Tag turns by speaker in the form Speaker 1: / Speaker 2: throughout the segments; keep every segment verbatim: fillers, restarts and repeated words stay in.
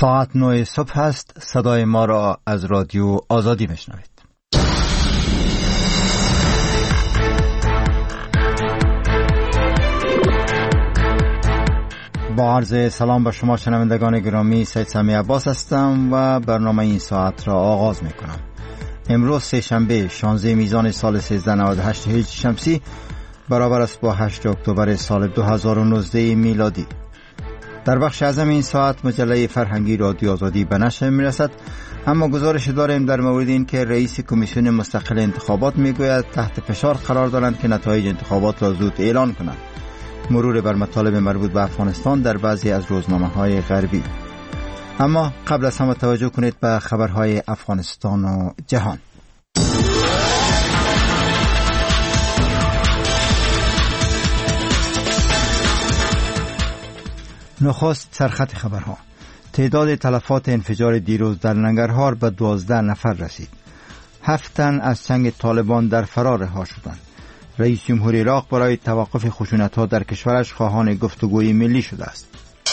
Speaker 1: ساعت نه صبح است. صدای ما را از رادیو آزادی میشنوید. با عرض سلام به شما شنوندگان گرامی، سید سمی عباس هستم و برنامه این ساعت را آغاز میکنم. امروز سه شنبه شانزده میزان سال سیزده نود و هشت هجری شمسی برابر است با هشت اکتبر سال دو هزار و نوزده میلادی. در بخش اعظم این ساعت مجله فرهنگی رادیو آزادی به نشر میرسد، اما گزارش داریم در مورد این که رئیس کمیسیون مستقل انتخابات میگوید تحت فشار قرار دارند که نتایج انتخابات را زود اعلان کنند. مرور بر مطالب مربوط به افغانستان در بعضی از روزنامه‌های غربی. اما قبل از همه توجه کنید به خبرهای افغانستان و جهان. نخست سرخط خبرها. تعداد تلفات انفجار دیروز در ننگرهار به دوازده نفر رسید. هفت تن از چنگ طالبان در فرار رها شدند. رئیس جمهور عراق برای توقف خشونت‌ها در کشورش خواهان گفتگوی ملی شده است.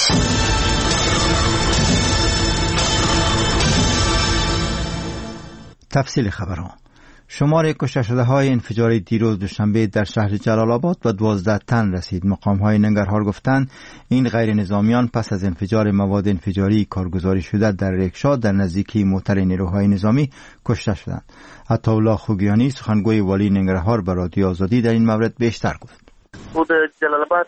Speaker 1: تفصیل خبرها. شمار کشته شده های انفجار دیروز دوشنبه در شهر جلال آباد به دوازده تن رسید. مقام های ننگرهار گفتند این غیر نظامیان پس از انفجار مواد انفجاری کارگزاری شده در رکشا در نزدیکی موتر نیروهای نظامی کشته شدند. عطاالله خوگیانی سخنگوی والی ننگرهار به رادیو آزادی در این مورد بیشتر گفت.
Speaker 2: خود جلال آباد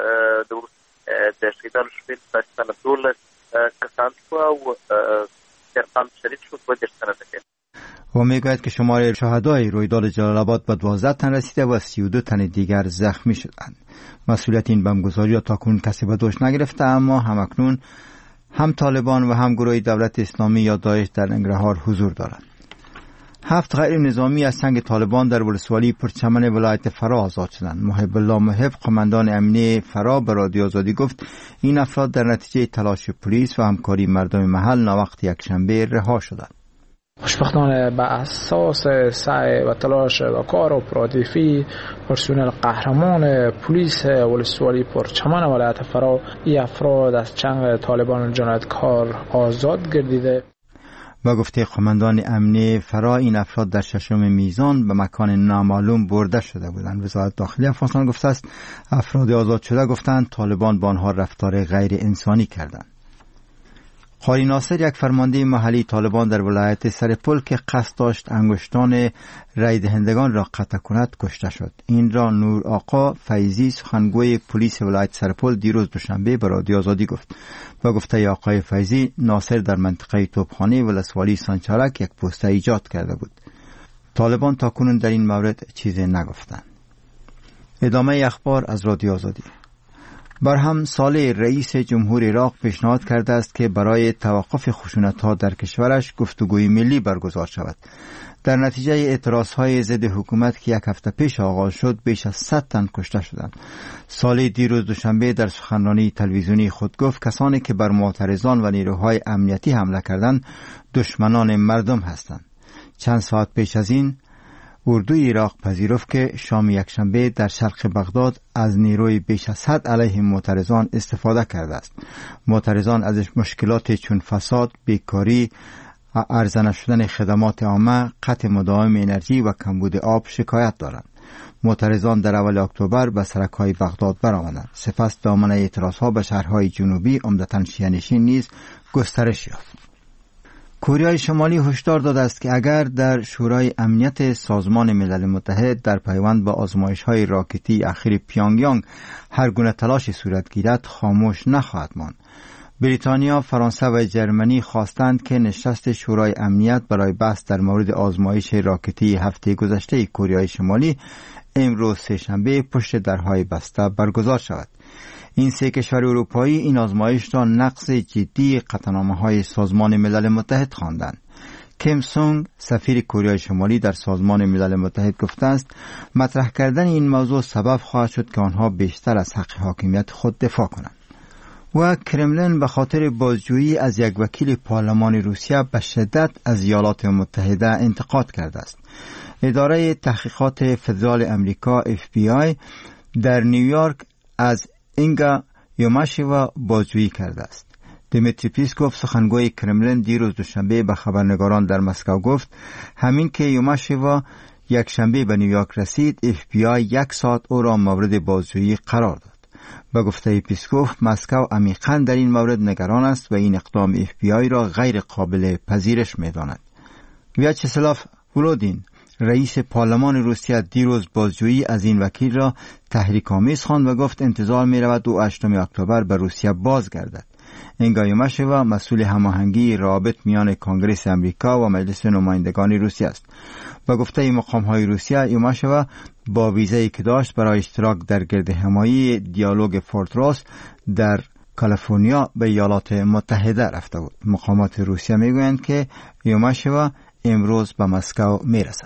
Speaker 2: در شهیدان شدید داشتن دولت کسان و درخان شدید شد و درستن دکه
Speaker 1: و میگوید که شمار شهدای رویداد جلال آباد به دوازده تن رسیده و سی و دو تن دیگر زخمی شدند. مسئولیت این بمبگذاری را تاکنون کسی به دوش نگرفته، اما همکنون هم طالبان و هم گروه دولت اسلامی یا داعش در ننگرهار حضور دارند. هفت غیر نظامی از چنگ طالبان در ولسوالی پرچمن ولایت فرا آزاد شدند. محب الله محب قماندان امنیه فرا به رادیو آزادی گفت این افراد در نتیجه تلاش پلیس و همکاری مردم محل ناوقت یکشنبه رها شدند.
Speaker 3: خوشبختانه به اساس سعی و تلاش و کار اپراتیفی پرسنل قهرمان پلیس ولسوالی پرچمن ولایت فرا این افراد از چنگ طالبان جنایتکار آزاد گردیده.
Speaker 1: با گفته قماندان امنیه فرا این افراد در ششم میزان به مکان نامعلوم برده شده بودند. وزارت داخلی افغانستان گفته است افراد آزاد شده گفتند طالبان با آنها رفتار غیر انسانی کردند. قاری ناصر یک فرمانده محلی طالبان در ولایت سرپل که قصد داشت انگشتان رای دهندگان را قطع کند کشته شد. این را نور آقا فیضی سخنگوی پلیس ولایت سرپل دیروز دوشنبه به رادیو آزادی گفت. با گفته آقای فیضی ناصر در منطقه توپخانه ولسوالی سانچارک یک پوسته ایجاد کرده بود. طالبان تاکنون در این مورد چیزی نگفتند. ادامه اخبار از رادیو آزادی. برهم صالح رئیس جمهور عراق پیشنهاد کرده است که برای توقف خشونت‌ها در کشورش گفتگوی ملی برگزار شود. در نتیجه اعتراضهای ضد حکومت که یک هفته پیش آغاز شد بیش از صد تن کشته شدند. صالح دیروز دوشنبه در سخنرانی تلویزیونی خود گفت کسانی که بر معترضان و نیروهای امنیتی حمله کردند دشمنان مردم هستند. چند ساعت پیش از این اردوی عراق پذیرفت که شام یکشنبه در شرق بغداد از نیروی بیش از حد علیه معترضان استفاده کرده است. معترضان از مشکلات چون فساد، بیکاری، عرضه نشدن خدمات عامه، قطع مداوم انرژی و کمبود آب شکایت دارند. معترضان در اول اکتبر به سرک‌های بغداد برآمدند. سپس دامن اعتراضها به شهرهای جنوبی عمدتاً شیعه‌نشین نیز گسترش یافت. کره شمالی هشدار داده است که اگر در شورای امنیت سازمان ملل متحد در پیوند به آزمایش‌های راکتی اخیر پیونگیانگ هر گونه تلاشی صورت گیرد خاموش نخواهد ماند. بریتانیا، فرانسه و جرمنی خواستند که نشست شورای امنیت برای بحث در مورد آزمایش راکتی هفته گذشته کره شمالی امروز سه‌شنبه پشت درهای بسته برگزار شود. این سه کشور اروپایی این آزمایش را نقض جدی قطعنامه‌های سازمان ملل متحد خواندند. کیم سونگ سفیر کره شمالی در سازمان ملل متحد گفته است مطرح کردن این موضوع سبب خواهد شد که آنها بیشتر از حق حاکمیت خود دفاع کنند. و کرملین به خاطر بازجویی از یک وکیل پارلمان روسیه به شدت از ایالات متحده انتقاد کرده است. اداره تحقیقات فدرال امریکا اف بی آی در نیویورک از اینگا یوماشیوا بازجویی کرده است. دیمیتری پیسکوف سخنگوی کرملین دیروز دوشنبه به خبرنگاران در مسکو گفت همین که یوماشوا یک شنبه به نیویورک رسید، اف بی آی یک ساعت او را مورد بازجویی قرار داد. به گفته پیسکوف مسکو عمیقاً در این مورد نگران است و این اقدام اف بی آی را غیر قابل پذیرش می‌داند. ویاچسلاف ولودین رئیس پارلمان روسیه دیروز بازجویی از این وکیل را تحریک‌آمیز خواند و گفت انتظار می‌رود او هشتم اکتبر به روسیه بازگردد. انگایوماشوا مسئول هماهنگی روابط میان کنگره امریکا و مجلس نمایندگان روسیه است. با گفته مقام‌های روسیه، یوماشوا با ویزایی که داشت برای اشتراک در گردهمایی دیالوگ فورتروس در کالیفرنیا به ایالات متحده رفته بود. مقامات روسیه میگویند که یوماشوا امروز به مسکو میرسد.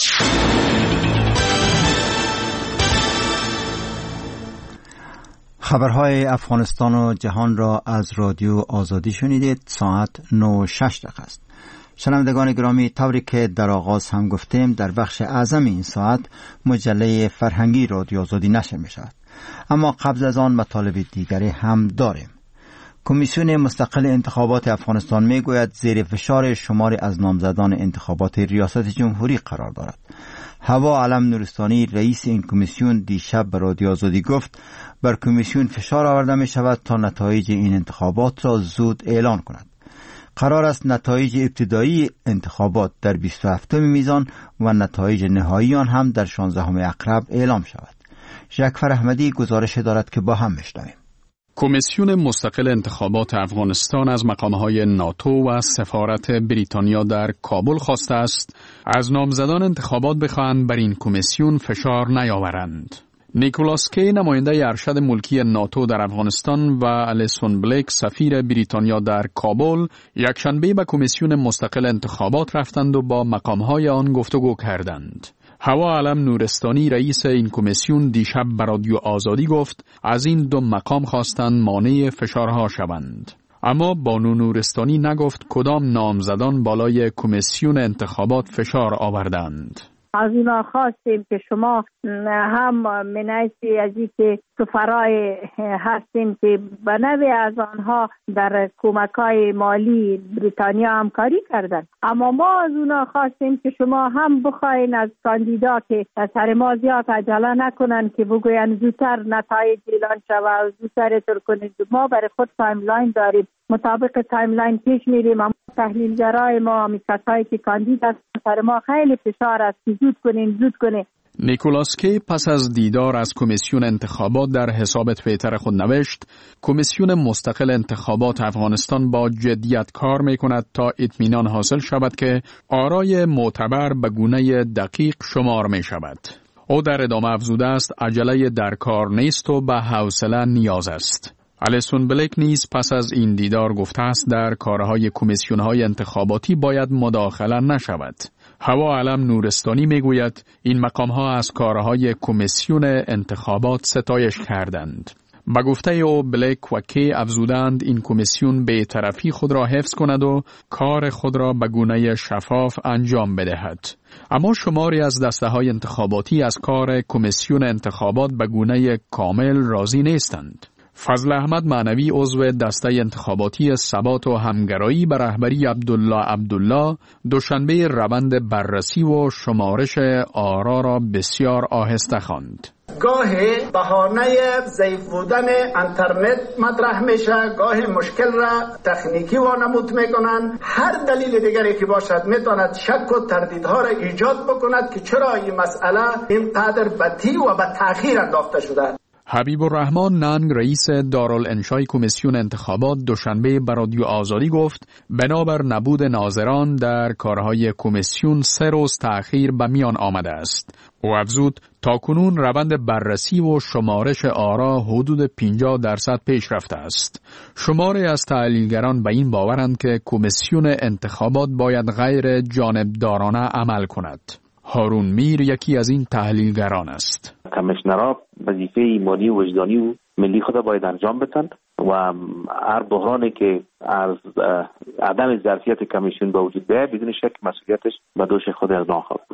Speaker 1: خبرهای افغانستان و جهان را از رادیو آزادی شنیدید. ساعت نه و شش دقیقه است. شنوندگان گرامی، طوری که در آغاز هم گفتیم، در بخش اعظم این ساعت مجله فرهنگی رادیو آزادی نشر می شود. اما قبل از آن مطالب دیگری هم داریم. کمیسیون مستقل انتخابات افغانستان می گوید زیر فشار شماری از نامزدان انتخابات ریاست جمهوری قرار دارد. هوا علم نورستانی رئیس این کمیسیون دیشب به رادیو آزادی گفت بر کمیسیون فشار آورده می شود تا نتایج این انتخابات را زود اعلان کند. قرار است نتایج ابتدایی انتخابات در بیست و هفتم میزان و نتایج نهایی آن هم در شانزدهم اقرب اعلام شود. ژکفر احمدی گزارش دارد که با هم بشنویم.
Speaker 4: کمیسیون مستقل انتخابات افغانستان از مقامهای ناتو و سفارت بریتانیا در کابل خواسته است از نامزدان انتخابات بخواهند بر این کمیسیون فشار نیاورند. نیکولاس کی نماینده ارشد ملکی ناتو در افغانستان و الیسون بلیک سفیر بریتانیا در کابل یکشنبه به کمیسیون مستقل انتخابات رفتند و با مقامهای آن گفتگو کردند. هوا علم نورستانی رئیس این کمیسیون دیشب به رادیو آزادی گفت از این دو مقام خواستند مانع فشارها شوند. اما بانو نورستانی نگفت کدام نامزدان بالای کمیسیون انتخابات فشار آوردند.
Speaker 5: از اونا خواستیم که شما هم منعی از این که سفرای هستیم که به نوع از آنها در کمک‌های مالی بریتانیا همکاری کردن، اما ما از اونا خواستیم که شما هم بخواین از کاندیدا که سر ما زیاد عجله نکنن که بگوین زودتر نتایج اعلان شود و زودتر تر کنید. ما برای خود تایملاین داریم، مطابق تایملاین پیش میریم، اما تحلیلگرای ما کسایی که کاندید هستن سر ما خیلی فشار است که زود کنین زود کنین.
Speaker 4: نیکولاس کی پس از دیدار از کمیسیون انتخابات در حساب توییتر خود نوشت کمیسیون مستقل انتخابات افغانستان با جدیت کار می کند تا اطمینان حاصل شود که آرای معتبر به گونه دقیق شمار می شود. او در ادامه افزوده است عجله در کار نیست و به حوصله نیاز است. الیسون بلیک نیز پس از این دیدار گفته است در کارهای کمیسیون‌های انتخاباتی باید مداخله نشود. هوا علم نورستانی میگوید این مقام‌ها از کارهای کمیسیون انتخابات ستایش کردند. با گفته او بلیک و کی افزودند این کمیسیون به طرفی خود را حفظ کند و کار خود را به گونه شفاف انجام بدهد. اما شماری از دسته‌های انتخاباتی از کار کمیسیون انتخابات به گونه کامل راضی نیستند. فضل احمد معنوی عضو دسته انتخاباتی ثبات و همگرایی به رهبری عبدالله عبدالله دوشنبه روند بررسی و شمارش آرا را بسیار آهسته خواند.
Speaker 6: گاهی بهانه ضعیف بودن اینترنت مطرح میشه، گاهی مشکل را تکنیکی وانمود میکنن، هر دلیل دیگری که باشد میتواند شک و تردیدها را ایجاد بکند که چرا این مسئله اینقدر بدی و به تأخیر انداخته شده.
Speaker 4: حبیب الرحمن ننگ رئیس دارالانشای کمیسیون انتخابات دوشنبه به رادیو آزادی گفت بنابر نبود ناظران در کارهای کمیسیون سه روز تأخیر به میان آمده است. او افزود تاکنون روند بررسی و شمارش آرا حدود پنجاه درصد پیش رفته است. شماری از تحلیلگران به این باورند که کمیسیون انتخابات باید غیر جانبدارانه عمل کند. هارون میر یکی از این تحلیلگران است.
Speaker 7: کمیشنرها وظیفه مالی و وجدانی و ملی خود باید انجام بدن و هر بحرانی که از عدم ظرفیت کمیسیون به وجود بیاید بدون شک مسئولیتش به دوش خود اقدام خواهد بود.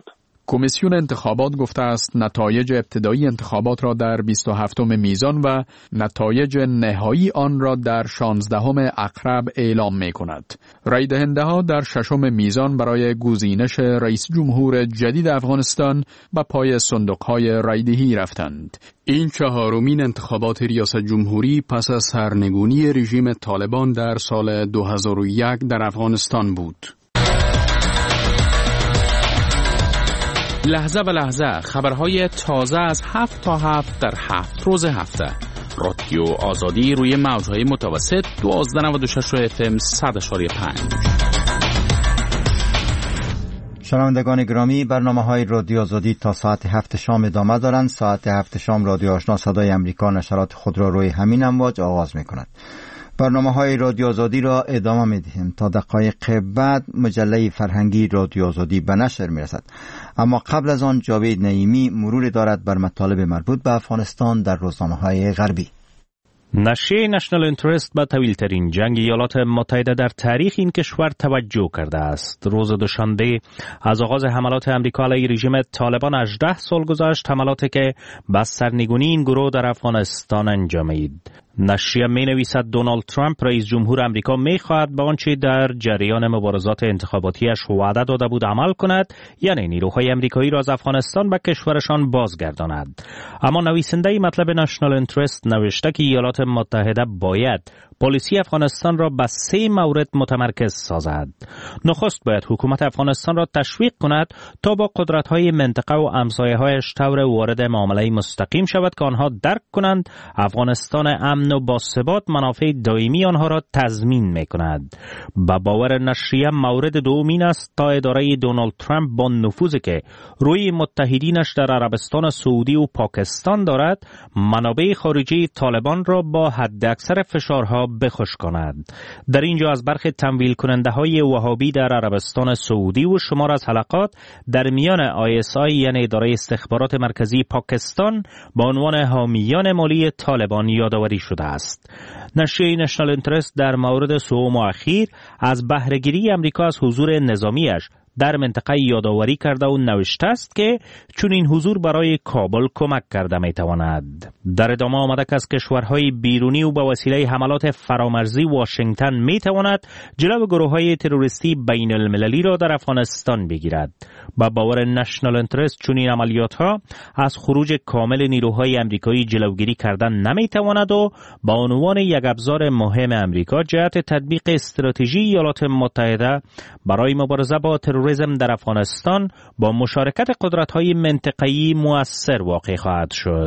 Speaker 4: کمیسیون انتخابات گفته است نتایج ابتدایی انتخابات را در بیست و هفتم میزان و نتایج نهایی آن را در شانزدهم اقرب اعلام می کند. رای دهنده ها در ششم میزان برای گزینش رئیس جمهور جدید افغانستان به پای صندوق های رایدهی رفتند. این چهارمین انتخابات ریاست جمهوری پس از سرنگونی رژیم طالبان در سال دو هزار و یک در افغانستان بود.
Speaker 8: لحظه و لحظه خبرهای تازه از هفت تا هفت در هفت روز هفته. رادیو آزادی روی موجهای متوسط دوازده و نود و شش اف ام صد و پنج.
Speaker 1: شنوندگان گرامی، برنامه‌های رادیو آزادی تا ساعت هفت شام ادامه دارند. ساعت هفت شام رادیو آشنا صدای امریکا نشرات خود را روی همین امواج آغاز می‌کند. برنامه‌های رادیو آزادی را ادامه می‌دهیم. تا دقایق بعد مجله فرهنگی رادیو آزادی به نشر می‌رسد. اما قبل از آن جاوید نعیمی مرور دارد بر مطالب مربوط به افغانستان در روزنامه‌های غربی.
Speaker 9: نشریه نشنال اینترست به طویل‌ترین جنگ ایالات متحده در تاریخ این کشور توجه کرده است. روز دوشنبه از آغاز حملات امریکا علیه رژیم طالبان هجده سال گذشت، حملاتی که به سرنگونی این گروه در افغانستان انجامید. نشریه می نویسد دونالد ترامپ رئیس جمهور امریکا می خواهد به آنچه در جریان مبارزات انتخاباتیش وعده داده بود عمل کند، یعنی نیروهای امریکایی را از افغانستان به کشورشان بازگرداند. اما نویسنده مطلب نشنال اینترست نوشته که ایالات متحده باید پلیسی افغانستان را به سه مورد متمرکز سازد. نخست باید حکومت افغانستان را تشویق کند تا با قدرت‌های منطقه و همسایه‌هایش طور وارد معامله مستقیم شود که آنها درک کنند افغانستان امن و باثبات منافع دائمی آنها را تضمین می‌کند. به باور نشریه مورد دوم این است تا اداره دونالد ترامپ با نفوذی که روی متحدینش در عربستان سعودی و پاکستان دارد، منابع خارجی طالبان را با حداکثر فشارها بخوش کند. در اینجا از برخی تمویل کننده های وهابی در عربستان سعودی و شمار از حلقات در میان آی اس آی یعنی اداره استخبارات مرکزی پاکستان با عنوان حامیان مالی طالبان یادآوری شده است. نشریه نشنال اینترست در مورد سوم و اخیر از بهره‌گیری امریکا از حضور نظامیش در منطقه یادآوری کرده و نوشته است که چون این حضور برای کابل کمک کرده می تواند. در ادامه آمده که از کشورهای بیرونی و به وسیله حملات فرامرزی واشنگتن می تواند جلو گروه‌های تروریستی بین المللی را در افغانستان بگیرد. با باور نشنال اینترست چون این عملیات ها از خروج کامل نیروهای امریکایی جلوگیری کردن نمی تواند و با عنوان یک ابزار مهم امریکا جهت تطبیق استراتژی ایالات متحده برای مبارزه با تروریسم در افغانستان با مشارکت قدرت‌های منطقه‌ای مؤثر واقع خواهد شد.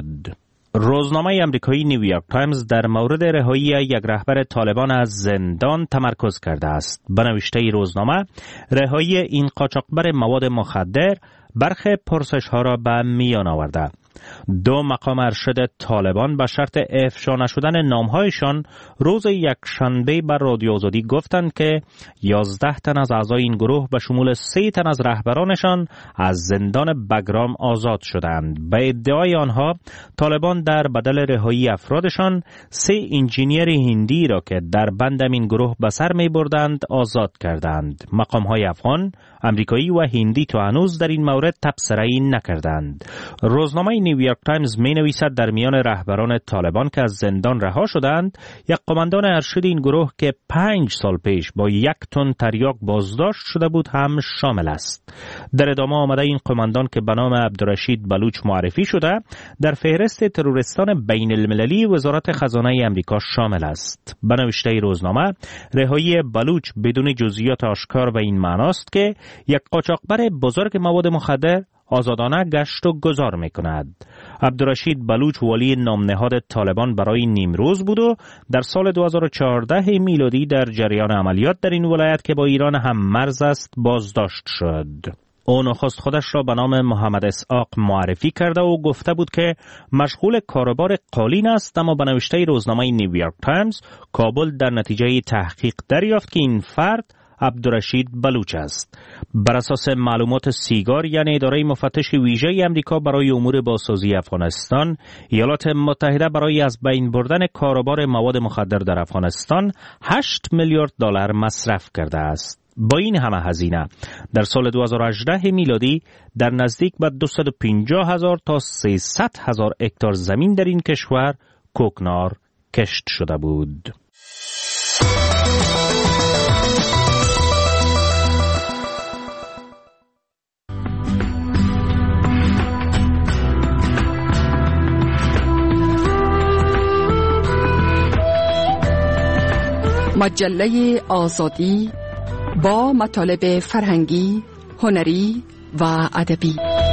Speaker 9: روزنامه آمریکایی نیویورک تایمز در مورد رهایی یک رهبر طالبان از زندان تمرکز کرده است. به نوشته روزنامه، رهایی این قاچاقبر مواد مخدر برخی پرسش‌ها را به میان آورده. دو مقام ارشد طالبان به شرط افشا نشدن نامهایشان روز یکشنبه بر رادیو آزادی گفتند که یازده تن از اعضای این گروه به شمول سه تن از رهبرانشان از زندان بگرام آزاد شدند. به ادعای آنها طالبان در بدل رهایی افرادشان سه انجینیر هندی را که در بند این گروه به سر می بردند آزاد کردند. مقام‌های افغان، امریکایی و هندی تا هنوز در این مورد تبصره‌ای نکردند. روزنامه نیویورک تایمز می نویسد در میان رهبران طالبان که از زندان رها شدند، یک قماندان ارشد این گروه که پنج سال پیش با یک تن تریاک بازداشت شده بود هم شامل است. در ادامه آمده این قماندان که به نام عبدالرشید بلوچ معرفی شده در فهرست تروریستان بین المللی وزارت خزانه امریکا شامل است. به نوشته روزنامه، رهایی بلوچ بدون جزئیات آشکار به این معناست که یک قاچاقبر بزرگ مواد مخدر آزادانه گشت و گذار می کند. عبدالرشید بلوچ ولی نامنهاد طالبان برای نیمروز بود و در سال دو هزار و چهارده میلادی در جریان عملیات در این ولایت که با ایران هم مرز است بازداشت شد. او نخست خودش را به نام محمد اسحاق معرفی کرده و گفته بود که مشغول کاروبار قالین است، اما به نوشته روزنامه نیویورک تایمز کابل در نتیجه تحقیق دریافت که این فرد عبدالرشید بلوچ است. بر اساس معلومات سیگار یعنی اداره مفتش ویژه امریکا برای امور بازسازی افغانستان، ایالات متحده برای از بین بردن کاروبار مواد مخدر در افغانستان هشت میلیارد دلار مصرف کرده است. با این همه هزینه در سال دو هزار و هجده میلادی در نزدیک به دویست و پنجاه هزار تا سیصد هزار هکتار زمین در این کشور کوکنار کشت شده بود.
Speaker 10: مجله آزادی با مطالب فرهنگی، هنری و ادبی.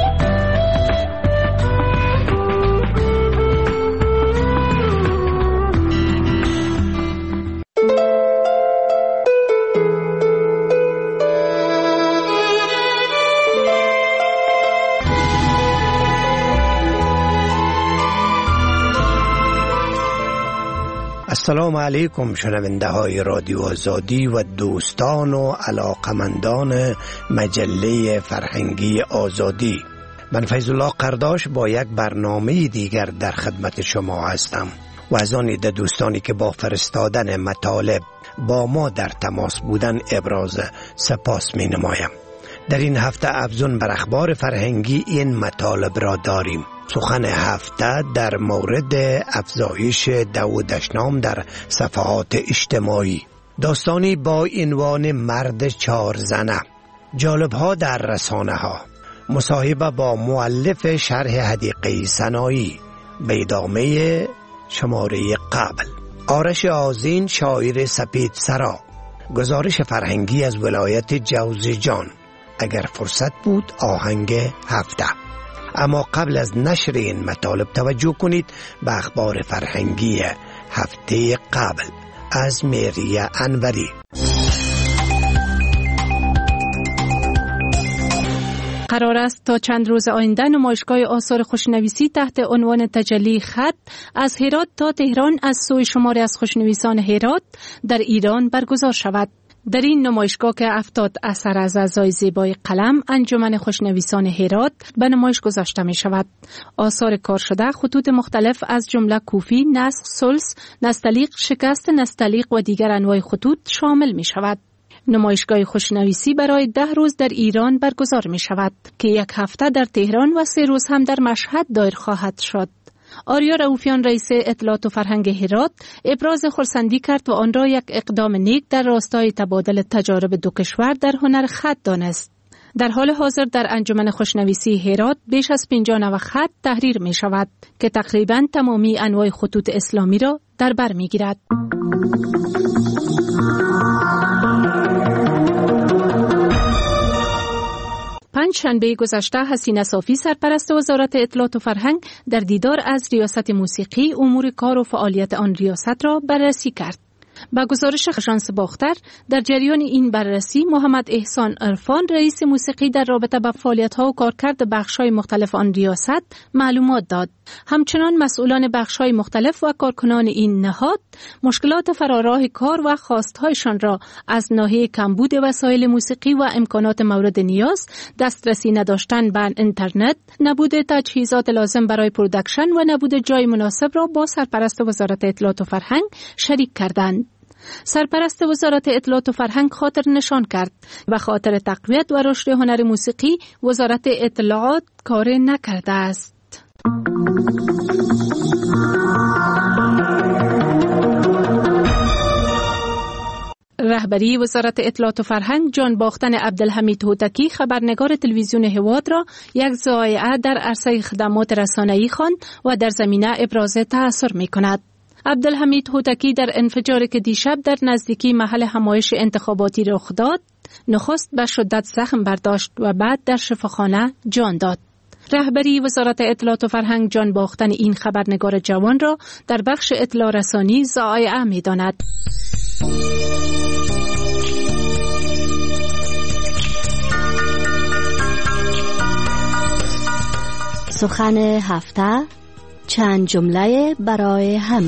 Speaker 11: السلام علیکم شنونده های رادیو آزادی و دوستان و علاقمندان مجله فرهنگی آزادی. من فیض الله قرداش با یک برنامه دیگر در خدمت شما هستم و از آن عده دوستانی که با فرستادن مطالب با ما در تماس بودن ابراز سپاس می نمایم. در این هفته افزون بر اخبار فرهنگی این مطالب را داریم. سخن هفته در مورد افزایش دو دشنام در صفحات اجتماعی، داستانی با عنوان مرد چهار زنه، جالب‌ها در رسانه ها، مصاحبه با مؤلف شرح حدیقه سنایی، به ادامه شماره قبل آرش آذین شاعر سپید سرا، گزارش فرهنگی از ولایت جوزجان، اگر فرصت بود آهنگ هفته. اما قبل از نشر این مطالب توجه کنید به اخبار فرهنگی هفته قبل از میریه انوری.
Speaker 12: قرار است تا چند روز آینده نمایشگاه آثار خوشنویسی تحت عنوان تجلی خط از هرات تا تهران از سوی شماری از خوشنویسان هرات در ایران برگزار شود. در این نمایشگاه که هفتاد اثر از اعضای زیبای قلم انجمن خوشنویسان هرات به نمایش گذاشته می شود. آثار کار شده خطوط مختلف از جمله کوفی، نسخ، سلس، نستعلیق، شکست نستعلیق و دیگر انواع خطوط شامل می شود. نمایشگاه خوشنویسی برای ده روز در ایران برگزار می شود که یک هفته در تهران و سه روز هم در مشهد دایر خواهد شد. آریا رؤوفیان رئیس اطلاعات و فرهنگ هرات ابراز خرسندی کرد و آن را یک اقدام نیک در راستای تبادل تجارب دو کشور در هنر خط دانست. در حال حاضر در انجمن خوشنویسی هرات بیش از پنجاه نوع خط تحریر می شود که تقریباً تمامی انواع خطوط اسلامی را در بر می گیرد. پنج شنبه گذشته حسینه صافی سرپرست وزارت اطلاعات و فرهنگ در دیدار از ریاست موسیقی امور کار و فعالیت آن ریاست را بررسی کرد. با گزارش آژانس باختر در جریان این بررسی محمد احسان عرفان رئیس موسیقی در رابطه با فعالیت‌ها و کارکرد بخش‌های مختلف آن ریاست معلومات داد. همچنان مسئولان بخش‌های مختلف و کارکنان این نهاد مشکلات فراراه کار و خواست‌هایشان را از ناحیه کمبود وسایل موسیقی و امکانات مورد نیاز، دسترسی نداشتن به اینترنت، نبود تجهیزات لازم برای پروداکشن و نبود جای مناسب را با سرپرست وزارت اطلاعات و فرهنگ شریک کردند. سرپرست وزارت اطلاعات و فرهنگ خاطر نشان کرد و خاطر تقویت و رشد هنر موسیقی وزارت اطلاعات کار نکرده است. رهبری وزارت اطلاعات و فرهنگ جان باختن عبدالحمید هوتکی خبرنگار تلویزیون هواد را یک ضایعه در عرصه خدمات رسانه‌ای خواند و در زمینه ابراز تأثر می‌کند. عبدالحمید هوتکی در انفجاری که دیشب در نزدیکی محل همایش انتخاباتی رخ داد، نخست به شدت زخم برداشت و بعد در شفاخانه جان داد. رهبری وزارت اطلاعات و فرهنگ جان باختن این خبرنگار جوان را در بخش اطلاع رسانی ضایعه می‌داند.
Speaker 13: سخن هفته، چند جمله برای همه.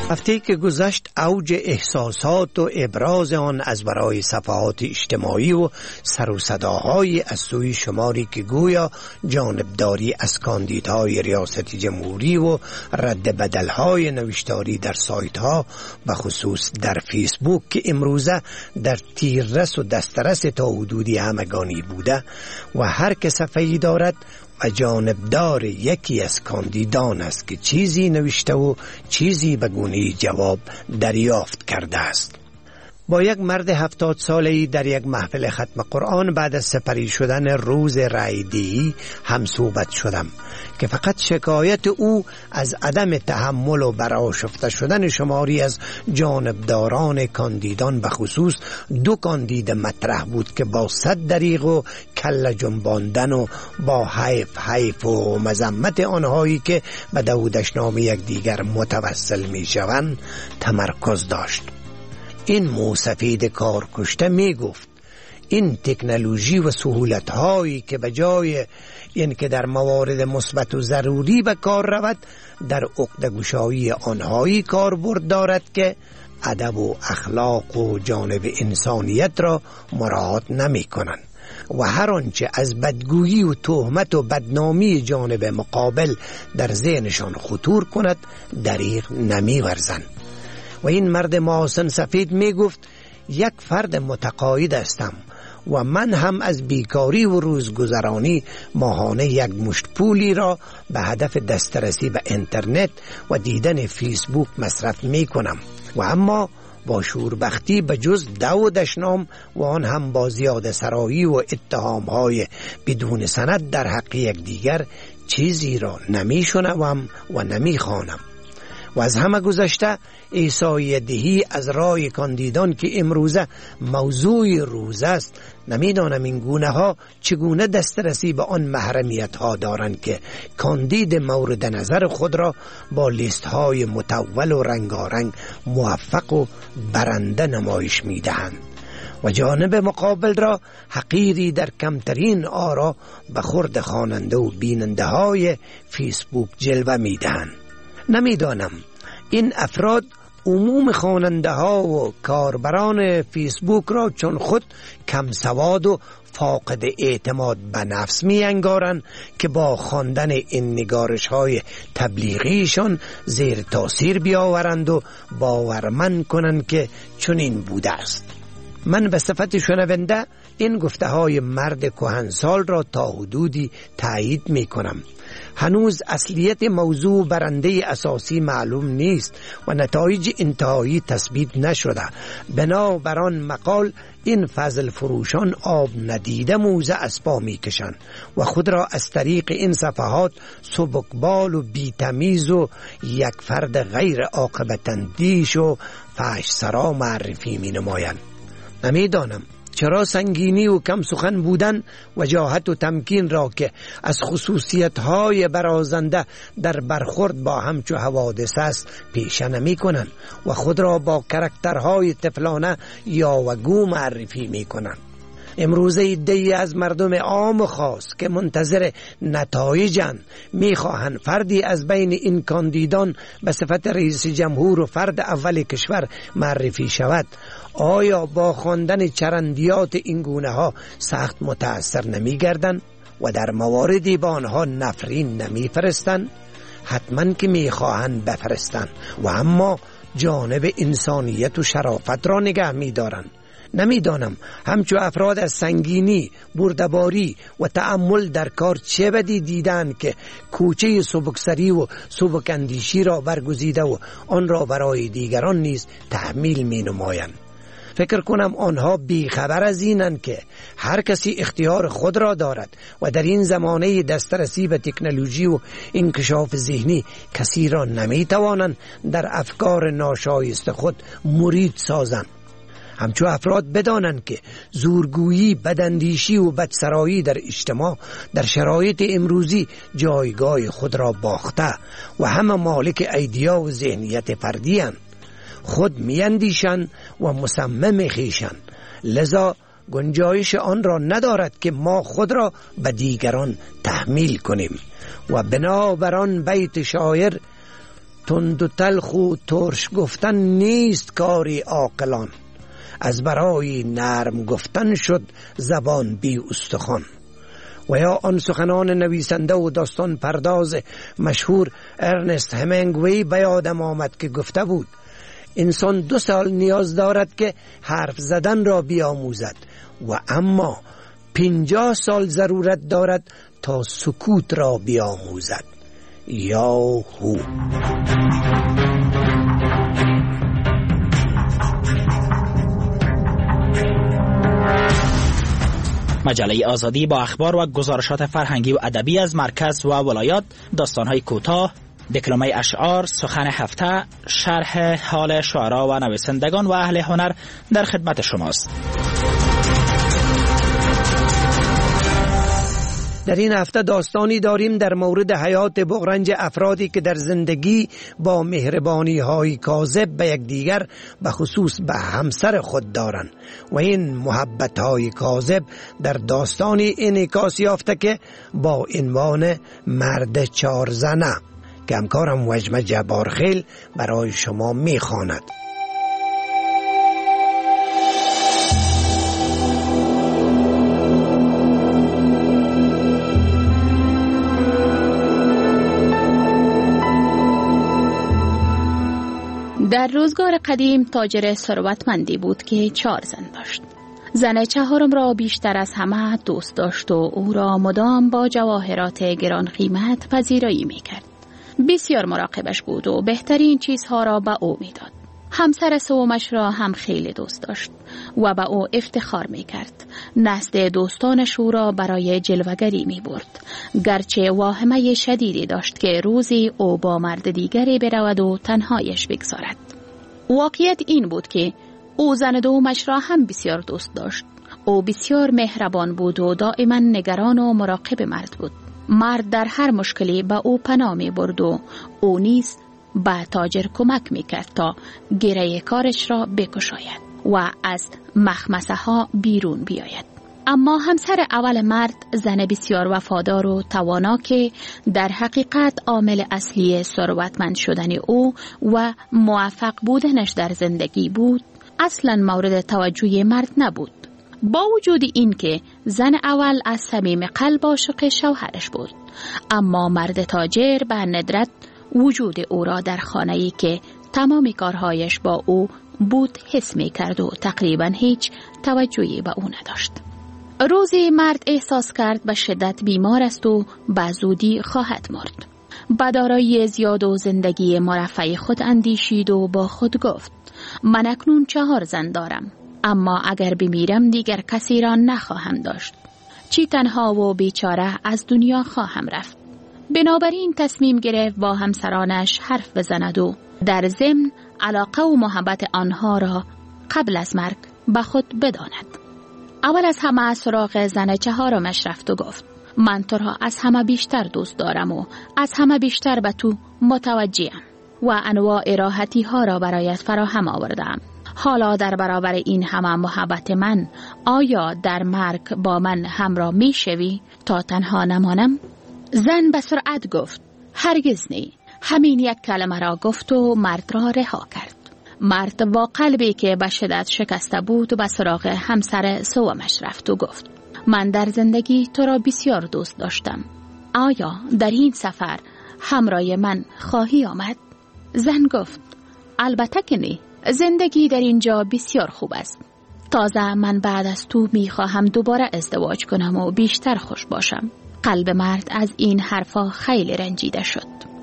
Speaker 11: هفته که گذشت اوج احساسات و ابراز آن از برای صفحات اجتماعی و سر و صداهای از سوی شماری که گویا جانبداری از کاندیدهای ریاست جمهوری و رد بدلهای نوشتاری در سایت ها و خصوص در فیسبوک که امروزه در تیررس و دسترس تا حدودی همگانی بوده و هر که صفحه‌ای دارد و جانبدار یکی از کاندیدان است که چیزی نوشته و چیزی به گونه جواب دریافت کرده است. با یک مرد هفتاد ساله‌ای در یک محفل ختم قرآن بعد از سپری شدن روز رایدهی هم صحبت شدم که فقط شکایت او از عدم تحمل و برآشفته شدن شماری از جانبداران کاندیدان به خصوص دو کاندید مطرح بود که با صد دریغ و کله جنباندن و با حیف حیف و مذمت آنهایی که به دعودشنامه یک دیگر متوسل می شوند تمرکز داشت. این موسفید کار کشته می گفت این تکنولوژی و سهولت هایی که به جای این که در موارد مثبت و ضروری به کار رود در عقده‌گشایی آنهایی کاربرد دارد که ادب و اخلاق و جانب انسانیت را مراعات نمی کنند و هر آنچه از بدگویی و تهمت و بدنامی جانب مقابل در ذهنشان خطور کند دریغ نمی ورزند. و این مرد محسن سفید می گفت یک فرد متقاعد هستم و من هم از بیکاری و روزگذرانی ماهانه یک مشت پولی را به هدف دسترسی به اینترنت و دیدن فیسبوک مصرف می کنم و اما با شوربختی به جز دو دشنام و آن هم با زیاده سرایی و اتهامهای بدون سند در حق یک دیگر چیزی را نمی شنوم و نمی خوانم. و از همه گذشته ایسای دهی از رای کاندیدان که امروزه موضوع روز است نمیدانم این گونه ها چگونه دسترسی به آن محرمیت ها دارند که کاندید مورد نظر خود را با لیست های متول و رنگارنگ موفق و برنده نمایش می دهند و جانب مقابل را حقیری در کمترین آرا به خورد خواننده و بیننده های فیسبوک جلوه می دهند. نمیدانم این افراد عموم خواننده ها و کاربران فیسبوک را چون خود کم سواد و فاقد اعتماد به نفس می انگارند که با خواندن این نگارش های تبلیغیشان زیر تاثیر بیاورند و باورمند کنند که چنین بوده است. من به صفت شنونده این گفته های مرد کهنسال را تا حدودی تایید می کنم. هنوز اصلیت موضوع برنده اساسی معلوم نیست و نتایج انتهایی تثبیت نشده. بنابراین مقال این فضل فروشان آب ندیده موزه از پا می کشند و خود را از طریق این صفحات سبکبال و بی‌تمیز و یک فرد غیر عاقبت اندیش و فحش سرا معرفی می نمایند. نمیدانم چرا سنگینی و کم سخن بودن وجاهت و تمکین را که از خصوصیت‌های برازنده در برخورد با همچو حوادث است پیشه نمی کنند و خود را با کرکترهای طفلانه یا وگو معرفی می کنند. امروزه ایده‌ای از مردم عام خاص که منتظر نتایجن میخواهند فردی از بین این کاندیدان به صفت رئیس جمهور و فرد اول کشور معرفی شود آیا با خواندن چرندیات این گونه ها سخت متأثر نمی گردند و در مواردی با آنها نفرین نمی فرستند؟ حتما که می خواهند بفرستند و اما جانب انسانیت و شرافت را نگه می دارند. نمیدانم همچو افراد از سنگینی، بردباری و تأمل در کار چه بدی دیدن که کوچه سبکسری و سبکاندیشی را برگزیده و آن را برای دیگران نیز تحمیل می نمایند. فکر کنم آنها بیخبر از اینند که هر کسی اختیار خود را دارد و در این زمانه دسترسی به تکنولوژی و انکشاف ذهنی کسی را نمی توانند در افکار ناشایست خود مرید سازند. همچو افراد بدانند که زورگویی، بداندیشی و بدسرایی در اجتماع در شرایط امروزی جایگاه خود را باخته و همه مالک ایدیا و ذهنیت فردی اند. خود میاندیشند و مصمم خویشند، لذا گنجایش آن را ندارد که ما خود را به دیگران تحمیل کنیم و بنابر آن بیت شاعر تند و تلخ و ترش گفتن نیست کاری عاقلان، از برای نرم گفتن شد زبان بی استخوان. و یا آن سخنان نویسنده و داستان پرداز مشهور ارنست همینگوی به یادم آمد که گفته بود انسان دو سال نیاز دارد که حرف زدن را بیاموزد و اما پنجاه سال ضرورت دارد تا سکوت را بیاموزد. یا هو.
Speaker 14: مجله آزادی با اخبار و گزارشات فرهنگی و ادبی از مرکز و ولایات، داستان‌های کوتاه، دکلمه اشعار، سخن هفته، شرح حال شعرا و نویسندگان و اهل هنر در خدمت شماست.
Speaker 11: در این هفته داستانی داریم در مورد حیات بغرنج افرادی که در زندگی با مهربانی های کاذب به یکدیگر به خصوص به همسر خود دارند و این محبت های کاذب در داستانی انعکاس یافته که با عنوان مرد چار زنه که همکارم وجمه جبارخیل برای شما میخواند.
Speaker 15: در روزگار قدیم تاجر ثروتمندی بود که چهار زن داشت. زن چهارم را بیشتر از همه دوست داشت و او را مدام با جواهرات گران قیمت پذیرایی میکرد. بسیار مراقبش بود و بهترین چیزها را به او میداد. همسر سومش را هم خیلی دوست داشت و به او افتخار میکرد. نزد دوستانش او را برای جلوگری میبرد، گرچه واهمه شدیدی داشت که روزی او با مرد دیگری برود و تنهایش بگذارد. واقعیت این بود که او زن دومش را هم بسیار دوست داشت. او بسیار مهربان بود و دائما نگران و مراقب مرد بود. مرد در هر مشکلی به او پناه می برد و او نیز به تاجر کمک می کرد تا گره کارش را بکشاید و از مخمسه ها بیرون بیاید. اما همسر اول مرد زن بسیار وفادار و توانا که در حقیقت عامل اصلی ثروتمند شدن او و موفق بودنش در زندگی بود، اصلا مورد توجه مرد نبود. با وجود این که زن اول از صمیم قلب عاشق شوهرش بود، اما مرد تاجر به ندرت وجود او را در خانه‌ای که تمام کارهایش با او بود حس می کرد و تقریبا هیچ توجهی به او نداشت. روزی مرد احساس کرد به شدت بیمار است و به زودی خواهد مرد. با دارایی زیاد و زندگی مرفه خود اندیشید و با خود گفت من اکنون چهار زن دارم، اما اگر بمیرم دیگر کسی را نخواهم داشت. چی تنها و بیچاره از دنیا خواهم رفت. بنابراین تصمیم گرفت با همسرانش حرف بزند و در ضمن علاقه و محبت آنها را قبل از مرگ به خود بداند. اول از همه سراغ زن چهارمش رفت و گفت من تو را از همه بیشتر دوست دارم و از همه بیشتر به تو متوجهم و انواع راحتی ها را برایت فراهم آوردم. حالا در برابر این همه محبت من آیا در مرگ با من همراه می شوی تا تنها نمانم؟ زن به سرعت گفت هرگز نی. همین یک کلمه را گفت و مرد را رها کرد. مرد با قلبی که به شدت شکسته بود به سراغ همسر سومش رفت و گفت من در زندگی تو را بسیار دوست داشتم. آیا در این سفر همراه من خواهی آمد؟ زن گفت البته که نی. زندگی در اینجا بسیار خوب است. تازه من بعد از تو می خواهم دوباره ازدواج کنم و بیشتر خوش باشم. قلب مرد از این حرفا خیلی رنجیده شد.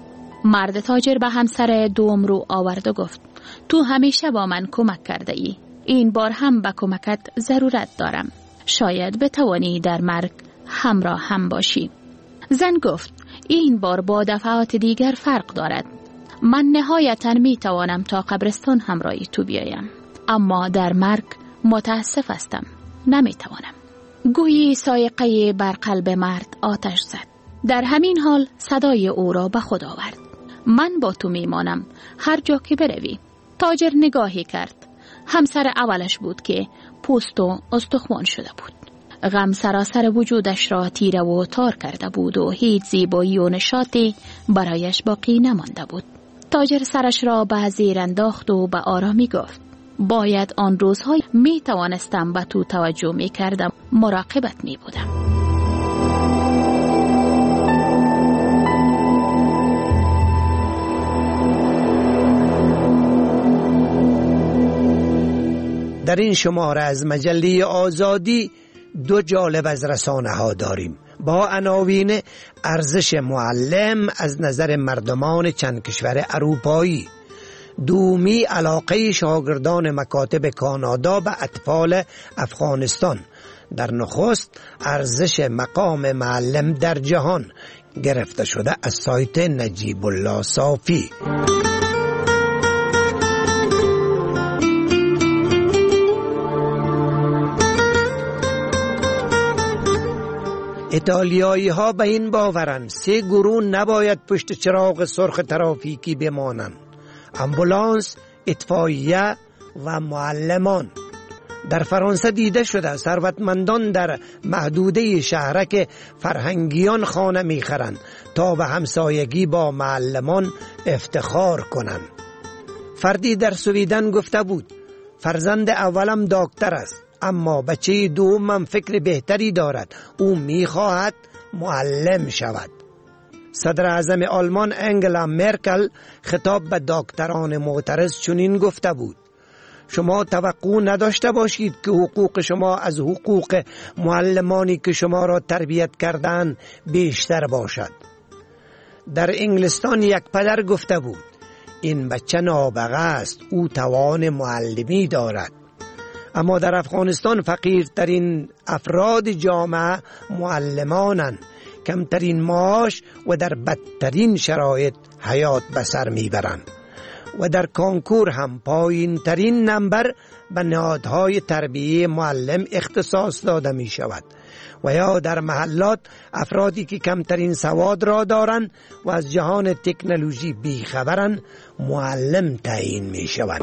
Speaker 15: مرد تاجر به همسر دوم رو آورد و گفت تو همیشه با من کمک کرده ای. این بار هم به کمکت ضرورت دارم. شاید بتوانی در مرگ همراه هم باشی. زن گفت این بار با دفعات دیگر فرق دارد. من نهایتاً می توانم تا قبرستان همراهی تو بیایم، اما در مرگ متاسف هستم نمی توانم. گویی سایقه بر قلب مرد آتش زد. در همین حال صدای او را به خود آورد. من با تو می مانم هر جا که بروی. تاجر نگاهی کرد. همسر اولش بود که پوست و استخوان شده بود. غم سراسر وجودش را تیره و تار کرده بود و هیچ زیبایی و نشاطی برایش باقی نمانده بود. تاجر سرش را به زیر انداخت و به آرامی گفت باید آن روزهای می توانستم به تو توجه می کردم، مراقبت می بودم.
Speaker 11: در این شماره از مجله آزادی دو جالب از رسانه ها داریم با عناوین ارزش معلم از نظر مردمان چند کشور اروپایی، دومی علاقه شاگردان مکاتب کانادا به اطفال افغانستان، در نخست ارزش مقام معلم در جهان، گرفته شده از سایت نجیب الله صافی. ایتالیایی ها به این باورند سه گروه نباید پشت چراغ سرخ ترافیکی بمانند: امبولانس، اطفائیه و معلمان. در فرانسه دیده شده ثروتمندان در محدوده شهرک فرهنگیان خانه میخرند تا به همسایگی با معلمان افتخار کنند. فردی در سویدن گفته بود فرزند اولم دکتر است، اما بچه دومم فکر بهتری دارد، او میخواهد معلم شود. صدر اعظم آلمان انگلا مرکل خطاب به دکتران معترض چنین گفته بود: شما توقع نداشته باشید که حقوق شما از حقوق معلمانی که شما را تربیت کردند بیشتر باشد. در انگلستان یک پدر گفته بود این بچه نابغه است، او توان معلمی دارد. اما در افغانستان فقیرترین افراد جامعه معلمانند، کمترین معاش و در بدترین شرایط حیات به سر میبرند و در کانکور هم پایین ترین نمبر به نهادهای تربیه معلم اختصاص داده می شود و یا در محلات افرادی که کمترین سواد را دارند و از جهان تکنولوژی بیخبرند معلم تعیین می شوند.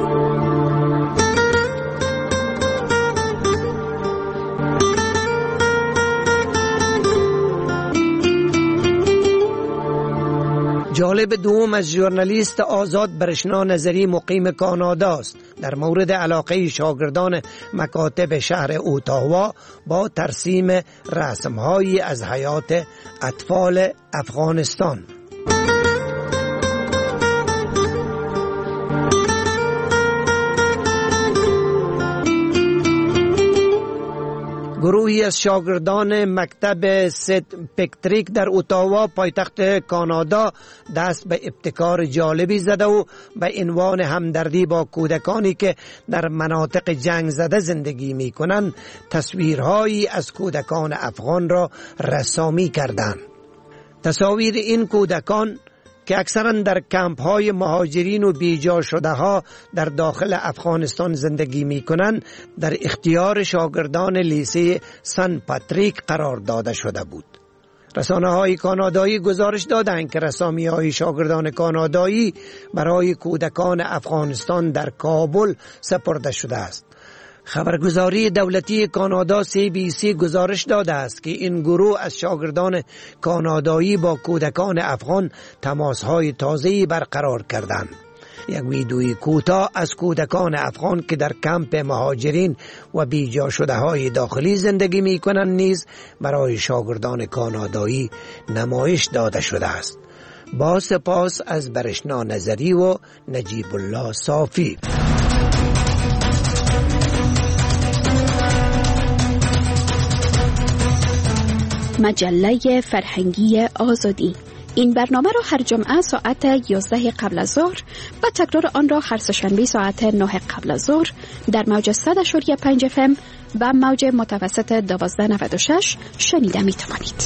Speaker 11: جالب دوم از ژورنالیست آزاد برشنا نظری مقیم کانادا است در مورد علاقه شاگردان مکاتب شهر اوتاوا با ترسیم رسم‌هایی از حیات اطفال افغانستان. گروهی از شاگردان مکتب سنت پتریک در اوتاوا پایتخت کانادا دست به ابتکار جالبی زده و به عنوان همدردی با کودکانی که در مناطق جنگ زده زندگی می کنند تصویرهایی از کودکان افغان را رسامی کردند. تصاویر این کودکان که اکثرا در کمپ های مهاجرین و بیجا شده ها در داخل افغانستان زندگی می کنند در اختیار شاگردان لیسه سنت پاتریک قرار داده شده بود. رسانه های کانادایی گزارش دادند که رسامی های شاگردان کانادایی برای کودکان افغانستان در کابل سپرده شده است. خبرگزاری دولتی کانادا سی بی سی گزارش داده است که این گروه از شاگردان کانادایی با کودکان افغان تماس‌های تازه‌ای برقرار کردند. یک ویدیوی کوتاه از کودکان افغان که در کمپ مهاجرین و بیجا شده های داخلی زندگی می کنند نیز برای شاگردان کانادایی نمایش داده شده است. با سپاس از برشنا نظری و نجیب الله صافی.
Speaker 16: مجله فرهنگی آزادی. این برنامه را هر جمعه ساعت یازده قبل از ظهر و تکرار آن را هر سه‌شنبه ساعت نه قبل از ظهر در موج صد و پنج اف ام و موج متوسط دوازده نود و شش شنیده می توانید.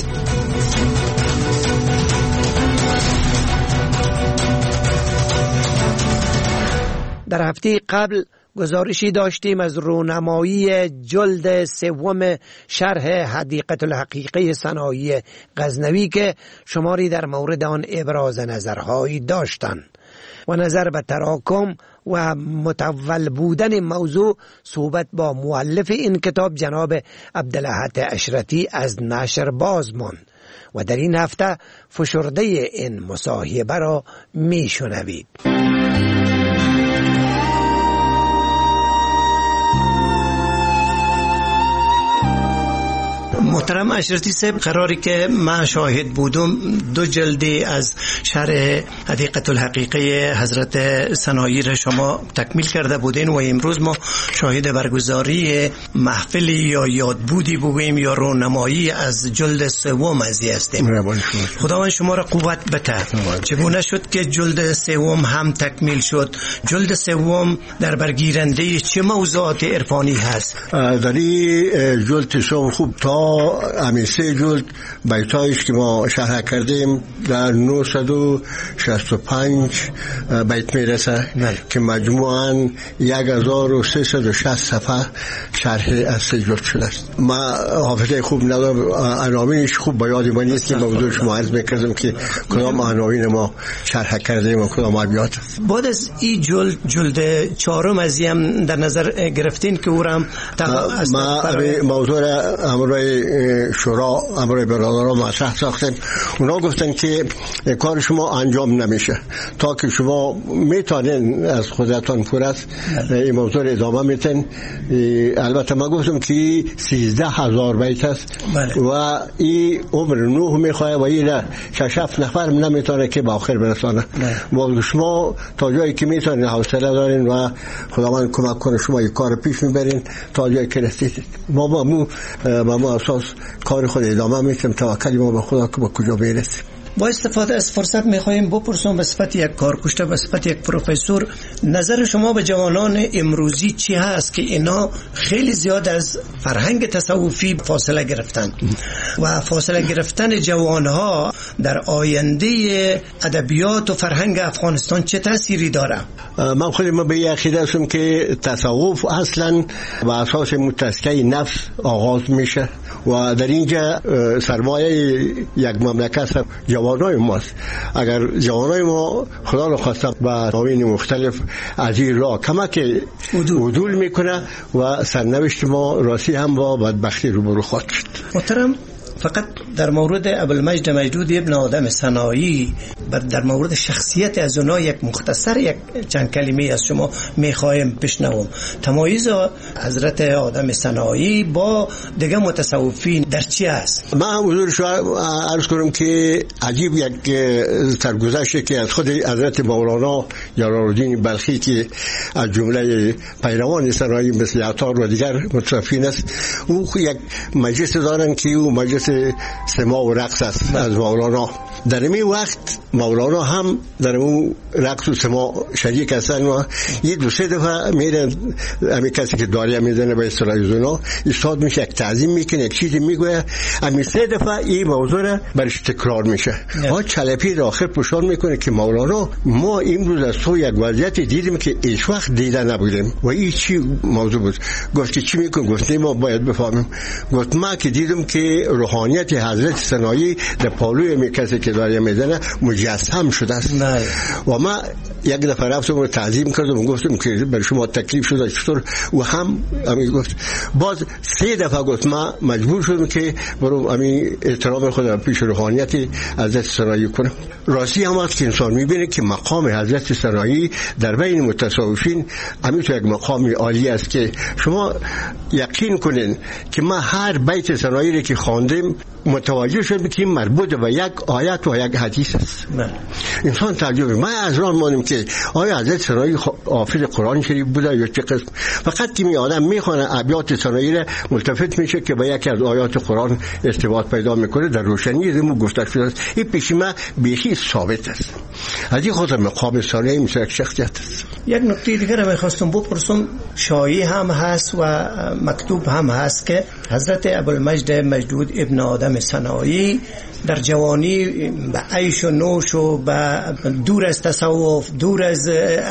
Speaker 11: در هفته قبل گزارشی داشتیم از رونمایی جلد سوم شرح حدیقه الحقیقه صنایع غزنوی که شماری در مورد آن ابراز نظرهایی داشتند و نظر به تراکم و متول بودن موضوع صحبت با مؤلف این کتاب جناب عبدالاحد اشرتی از نشر باز ماند و در این هفته فشرده این مصاحبه را می شنوید. محترم اشرتی صاحب، قراری که من شاهد بودم دو جلدی از شرح حدیقه الحقیقه حضرت سنایی را شما تکمیل کرده بودین و امروز ما شاهد برگزاری محفلی یا یادبودی بگوییم یا رونمایی از جلد سوم از هستیم. خداوند شما را قوت بده. چگونه شد که جلد سوم هم تکمیل شد؟ جلد سوم در برگیرنده چه موضوعات عرفانی هست؟
Speaker 17: در این جلد سوم خوب تا همین سه جلد بیتایش که ما شرح کردیم در نهصد و شصت و پنج بیت میرسه که مجموعاً یک هزار و سیصد و شصت صفحه شرح از سه جلد شده است. ما حافظه خوب ندارم، عناوینش خوب به یاد من نیست که موضوع شما عرض میکردم که کدام عناوین ما شرح کردیم و کدام ابیات.
Speaker 11: بعد از این جلد جلد چهارم از هم در نظر گرفتین که او را
Speaker 17: ما موضوع امروی شورا امروی برادران مطرح ساختیم. اونا گفتن که کار شما انجام نمیشه تا که شما میتونین از خودتان پرست این موضوع ادامه میتن. البته ما گفتم که سیزده هزار بیت است و این عمر نوح میخواه و این شش هفت نفر نمیتونه که با آخر برسانه. و شما تا جایی که میتونین حوصله دارین و خداوند کمک کنه شما این کار پیش میبرین تا جایی که رسیدید. ما با مو با مو اساس کار خود ادامه میتیم، توکلی ما به خدا که با کجا برسیم.
Speaker 11: با استفاده از فرصت میخوایم بپرسیم به صفت یک کارکشته، به صفت یک پروفسور، نظر شما به جوانان امروزی چی هست که اینا خیلی زیاد از فرهنگ تصوفی فاصله گرفتن و فاصله گرفتن جوانها در آینده ادبیات و فرهنگ افغانستان چه تأثیری داره؟
Speaker 17: من خودم ما به عقیده هستم که تصوف اصلا به اساس متسکه نفس آغاز میشه و در اینجا سرمایه یک مملکت جوانای ماست. اگر جوانای ما خدا رو خواسته با قوانین مختلف از این راه کمک عدول میکنه و سرنوشت ما راستی هم با بدبختی روبرو خواهد شد.
Speaker 11: محترم، فقط در مورد ابوالمجد مجدود ابن آدم سنایی، در مورد شخصیت از اونا یک مختصر یک چند کلمه از شما میخوایم بشنوم. تمایز حضرت آدم سنایی با دیگه متصوفین در چی است؟
Speaker 17: من حضور شما عرض کنم که عجیب یک سرگذشتی که از خود حضرت مولانا جلال‌الدین بلخی که از جمله پیروان سنایی مثل عطار و دیگر متصوفین است، او یک مجلس دارن که او مجلس سما و رقص است از مولانا. در این وقت مولانا هم در اون رقص و سما شریک هستن و یه دو سه دفعه میرن همین کسی که داری میزنه به اصطلاح زنا استاد میشه، یک تعظیم میکنه، یک چیزی میگوه، همین سه دفعه این موضوع را برش تکرار میشه. ها چلپی را آخر پوشان میکنه که مولانا ما امروز از تو یک وضعیت دیدیم که هیچ وقت دیده نبودیم و این چی موضوع بود؟ گفت که چی میکن؟ گفت ما باید بفهمیم. گفت ما که دیدم که روحانیت حضرت سنایی در پالوی می کسی که داری میزنه مجسم شده است و ما یک دفعه رفتم رو تعظیم کردم و گفتم که بر شما تکلیف شده چطور و هم همین گفت. باز سه دفعه گفت ما مجبور شدم که برو همین احترام خود پیش روحانیت حضرت سنایی کنم. راستی هم است که انسان میبینه که مقام حضرت سنایی در بین متصوفین همین تو یک مقام عالی است که شما یقین کنین که ما هر بیت سنایی رو که خواندیم متوجه شدم که مربوط به یک آیت و یک حدیث است. انسان تعجب ما از راه مانیم که آیا حضرت سنایی حافظ قرآن شریف بوده یا چه قسم؟ فقط که می آدم میخونه ابیات سنایی را ملتفت میشه که به یکی از آیات قرآن ارتباط پیدا میکنه، در روشنی زمو گفته شده است. این پیش ما بیخی ثابت است. از این خاطر مقام سنایی مثل یک شخصیت است.
Speaker 11: یک نکته دیگر رو میخواستم بپرسم، شایعی هم هست و مکتوب هم هست که حضرت ابوالمجد مجدود ابن آدم سنایی در جوانی به عیش و نوش و به دور از تصوف، دور از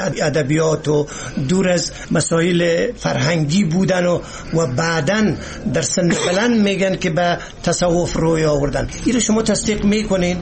Speaker 11: ادبیات و دور از مسائل فرهنگی بودن و, و بعدن در سن بلند میگن که به تصوف روی آوردن. این شما تصدیق میکنین؟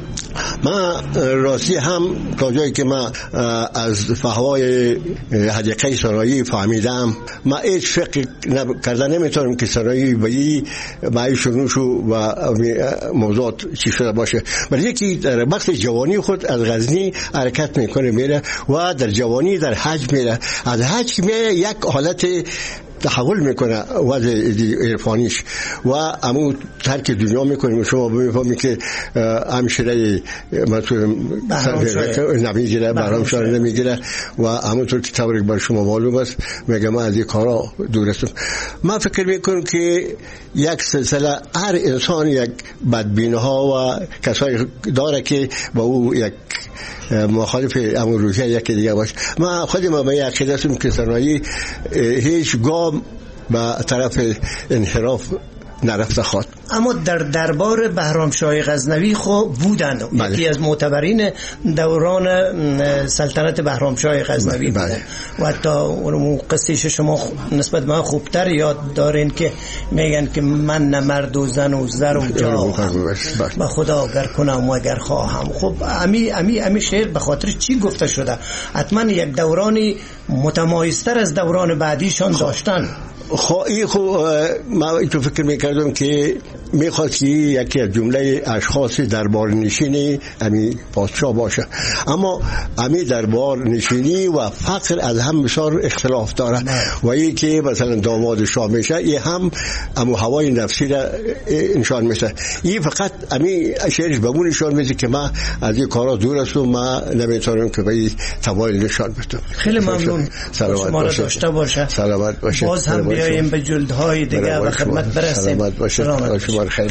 Speaker 17: ما راستی هم تا جایی که ما از فهوای حدیقه سنایی فهمیدم، ما هیچ فکر کردن نمیتونم که سنایی به این عیش و نوش و موضوعات چی شده شده باشه، ولی یکی در وقت جوانی خود از غزنی حرکت میکنه میره و در جوانی در حج میره، از حج میره یک حالت تحول میکنه وضع عرفانیش و امو ترک دنیا میکنه. شما بفهمید که همشیره مثلا نمیگیره، بهرام شاه نمیگیره و همونطور که تبریک بر شما معلوم است میگه من از این کارا دور هستم. من فکر میکنم که یک سلسله هر انسان یک بدبینی ها و کسایی داره که با او یک مخالف امور روحیه یکی دیگه باشه. من خودم به این عقیده هستم که صنایع هیچ گام به طرف انحراف نرفته خواد.
Speaker 11: اما در دربار بهرام شاه غزنوی خو بودن، بله. یکی از معتبرین دوران سلطنت بهرام شاه غزنوی بله. بودن و حتی اون قصهش شما نسبت به من خوبتر یاد دارین که میگن که من نه مرد و زن و زر و جاه با خدا اگر کنم و اگر خواهم. خب امی امی امی شعر به خاطر چی گفته شده؟ حتما یک دورانی متمایزتر از دوران بعدیشان داشتن.
Speaker 17: خب این خب من تو فکر میکردم که میخواست که یکی از جمله اشخاص دربار نشینی امی پادشاه باشه، اما امی دربار نشینی و فقر از هم بسیار اختلاف داره و این که مثلا داماد شاه میشه این هم امو هوای نفسی را نشان میشه. این فقط امی شعرش به اون نشان میده که من از این کارا دور هستم، من نمیتونم که به این تمایل نشان بدم.
Speaker 11: خیلی ممنون شما را داشته باشه.
Speaker 17: سلامت باشه.
Speaker 11: باز هم بیاییم به جلدهای دیگه و خدمت برسیم.
Speaker 17: سلامت باشه. شما خیر.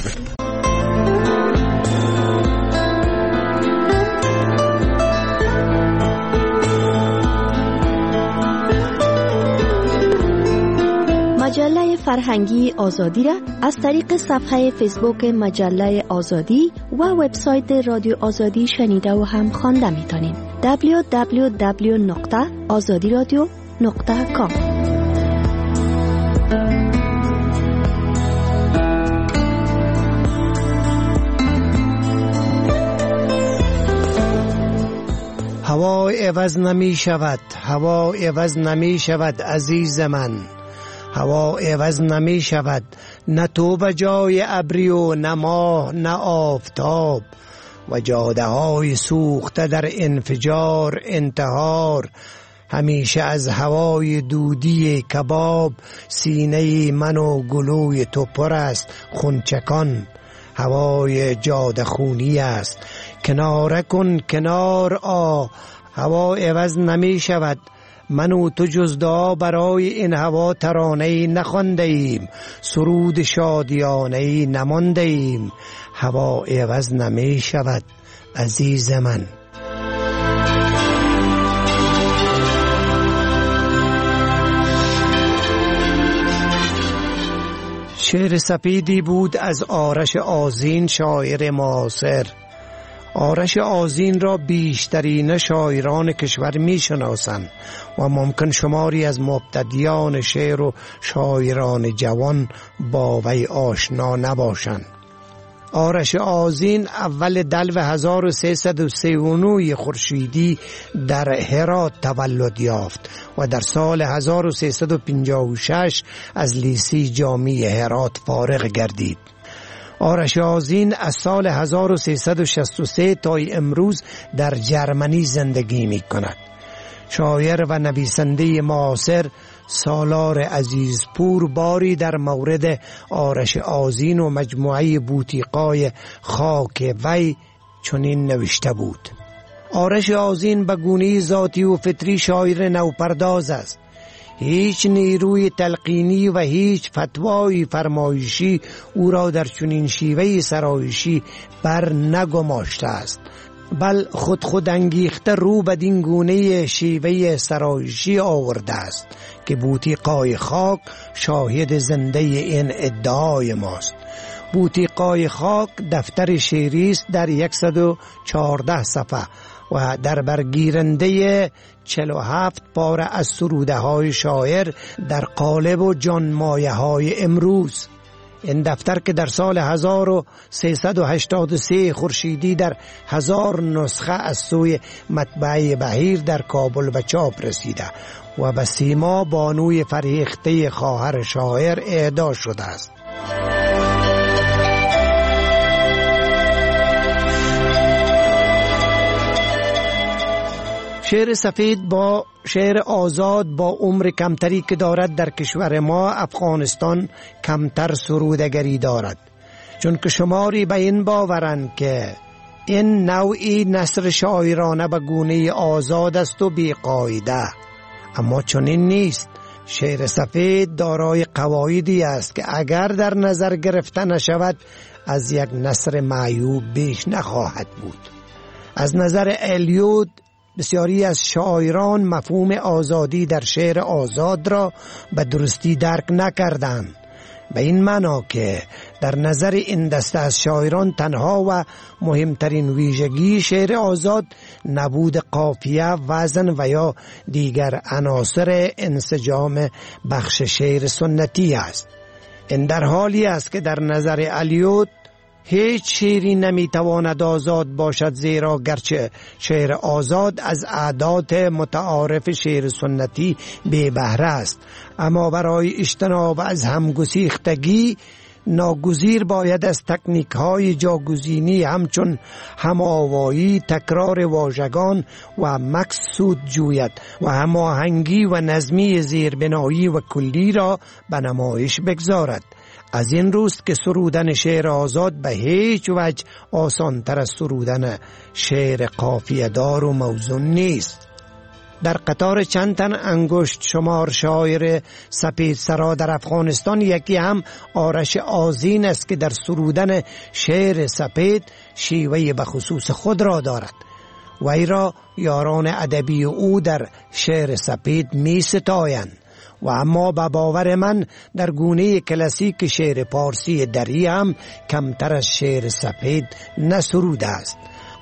Speaker 13: مجله فرهنگی آزادی را از طریق صفحه فیسبوک مجله آزادی و وبسایت رادیو آزادی شنیده و هم خوانده میتونید. دبلیو دبلیو دبلیو نقطه آزادی رادیو نقطه کام.
Speaker 11: هوا عوض نمی شود، هوا عوض نمی شود عزیز من، هوا عوض نمی شود، نه تو به جای ابری و نه ماه نه آفتاب و جاده های سوخته در انفجار انتحار. همیشه از هوای دودی کباب سینه من و گلوی تو پر است خونچکان. هوای جاده خونی است، کناره کن کنار آ، هوا عوض نمی شود. من و تو جز دعا برای این هوا ترانه‌ای نخوانده ایم، سرود شادیانه‌ای نمانده ایم. هوا عوض نمی شود عزیز من. شعر سپیدی بود از آرش آذین، شاعر معاصر. آرش آذین را بیشترین شاعران کشور می شناسند و ممکن شماری از مبتدیان شعر و شاعران جوان با وی آشنا نباشند. آرش آذین اول دلو هزار و سیصد و سی و نه خورشیدی در هرات تولد یافت و در سال هزار و سیصد و پنجاه و شش از لیسه جامعه هرات فارغ گردید. آرش آذین از سال هزار و سیصد و شصت و سه تا امروز در جرمنی زندگی می کند. شاعر و نویسنده معاصر سالار عزیزپور باری در مورد آرش آذین و مجموعه بوتیقای خاک وی چنین نوشته بود: آرش آذین به گونه ذاتی و فطری شاعر نوپرداز است. هیچ نیروی تلقینی و هیچ فتوای فرمایشی او را در چنین شیوه سرایشی بر نگماشته است، بل خود خود انگیخته رو بدین گونه شیوه سرایشی آورده است که بوتیقای خاک شاهد زنده این ادعای ماست. بوتیقای خاک دفتر شعری است در صد و چهارده صفحه و در برگیرنده چهل و هفت پاره از سروده های شاعر در قالب و جانمایه های امروز. این دفتر که در سال هزار و سیصد و هشتاد و سه خورشیدی در هزار نسخه از سوی مطبعه بهیر در کابل به چاپ رسیده و به سیما بانوی فرهیخته خواهر شاعر اهدا شده است. شعر سفید با شعر آزاد با عمر کمتری که دارد در کشور ما افغانستان کمتر سرودگری دارد، چون که شماری به این باورند که این نوعی نثر شاعرانه به گونه آزاد است و بی قاعده، اما چنین نیست. شعر سفید دارای قواعدی است که اگر در نظر گرفته نشود از یک نثر معیوب بیش نخواهد بود. از نظر الیوت بسیاری از شاعران مفهوم آزادی در شعر آزاد را به درستی درک نکردند، به این معنا که در نظر این دسته از شاعران تنها و مهمترین ویژگی شعر آزاد نبود قافیه، وزن و یا دیگر عناصر انسجام بخش شعر سنتی است. این در حالی است که در نظر الیوت هیچ شعری نمیتواند آزاد باشد، زیرا گرچه شعر آزاد از عادات متعارف شعر سنتی بی بهره است، اما برای اجتناب از همگسیختگی ناگزیر باید از تکنیک های جاگزینی همچون هماوایی، تکرار واژگان و مقصود جوید و هماهنگی و نظمی زیربنایی و کلی را به نمایش بگذارد. از این روست که سرودن شعر آزاد به هیچ وجه آسان تر از سرودن شعر قافیه دار و موزون نیست. در قطار چند تن انگشت شمار شاعر سپید سرا در افغانستان یکی هم آرش آذین است که در سرودن شعر سپید شیوه به خصوص خود را دارد. وی را یاران ادبی او در شعر سپید می ستایند و اما به باور من در گونه کلاسیک شعر پارسی دری هم کمتر از شعر سپید نسروده است.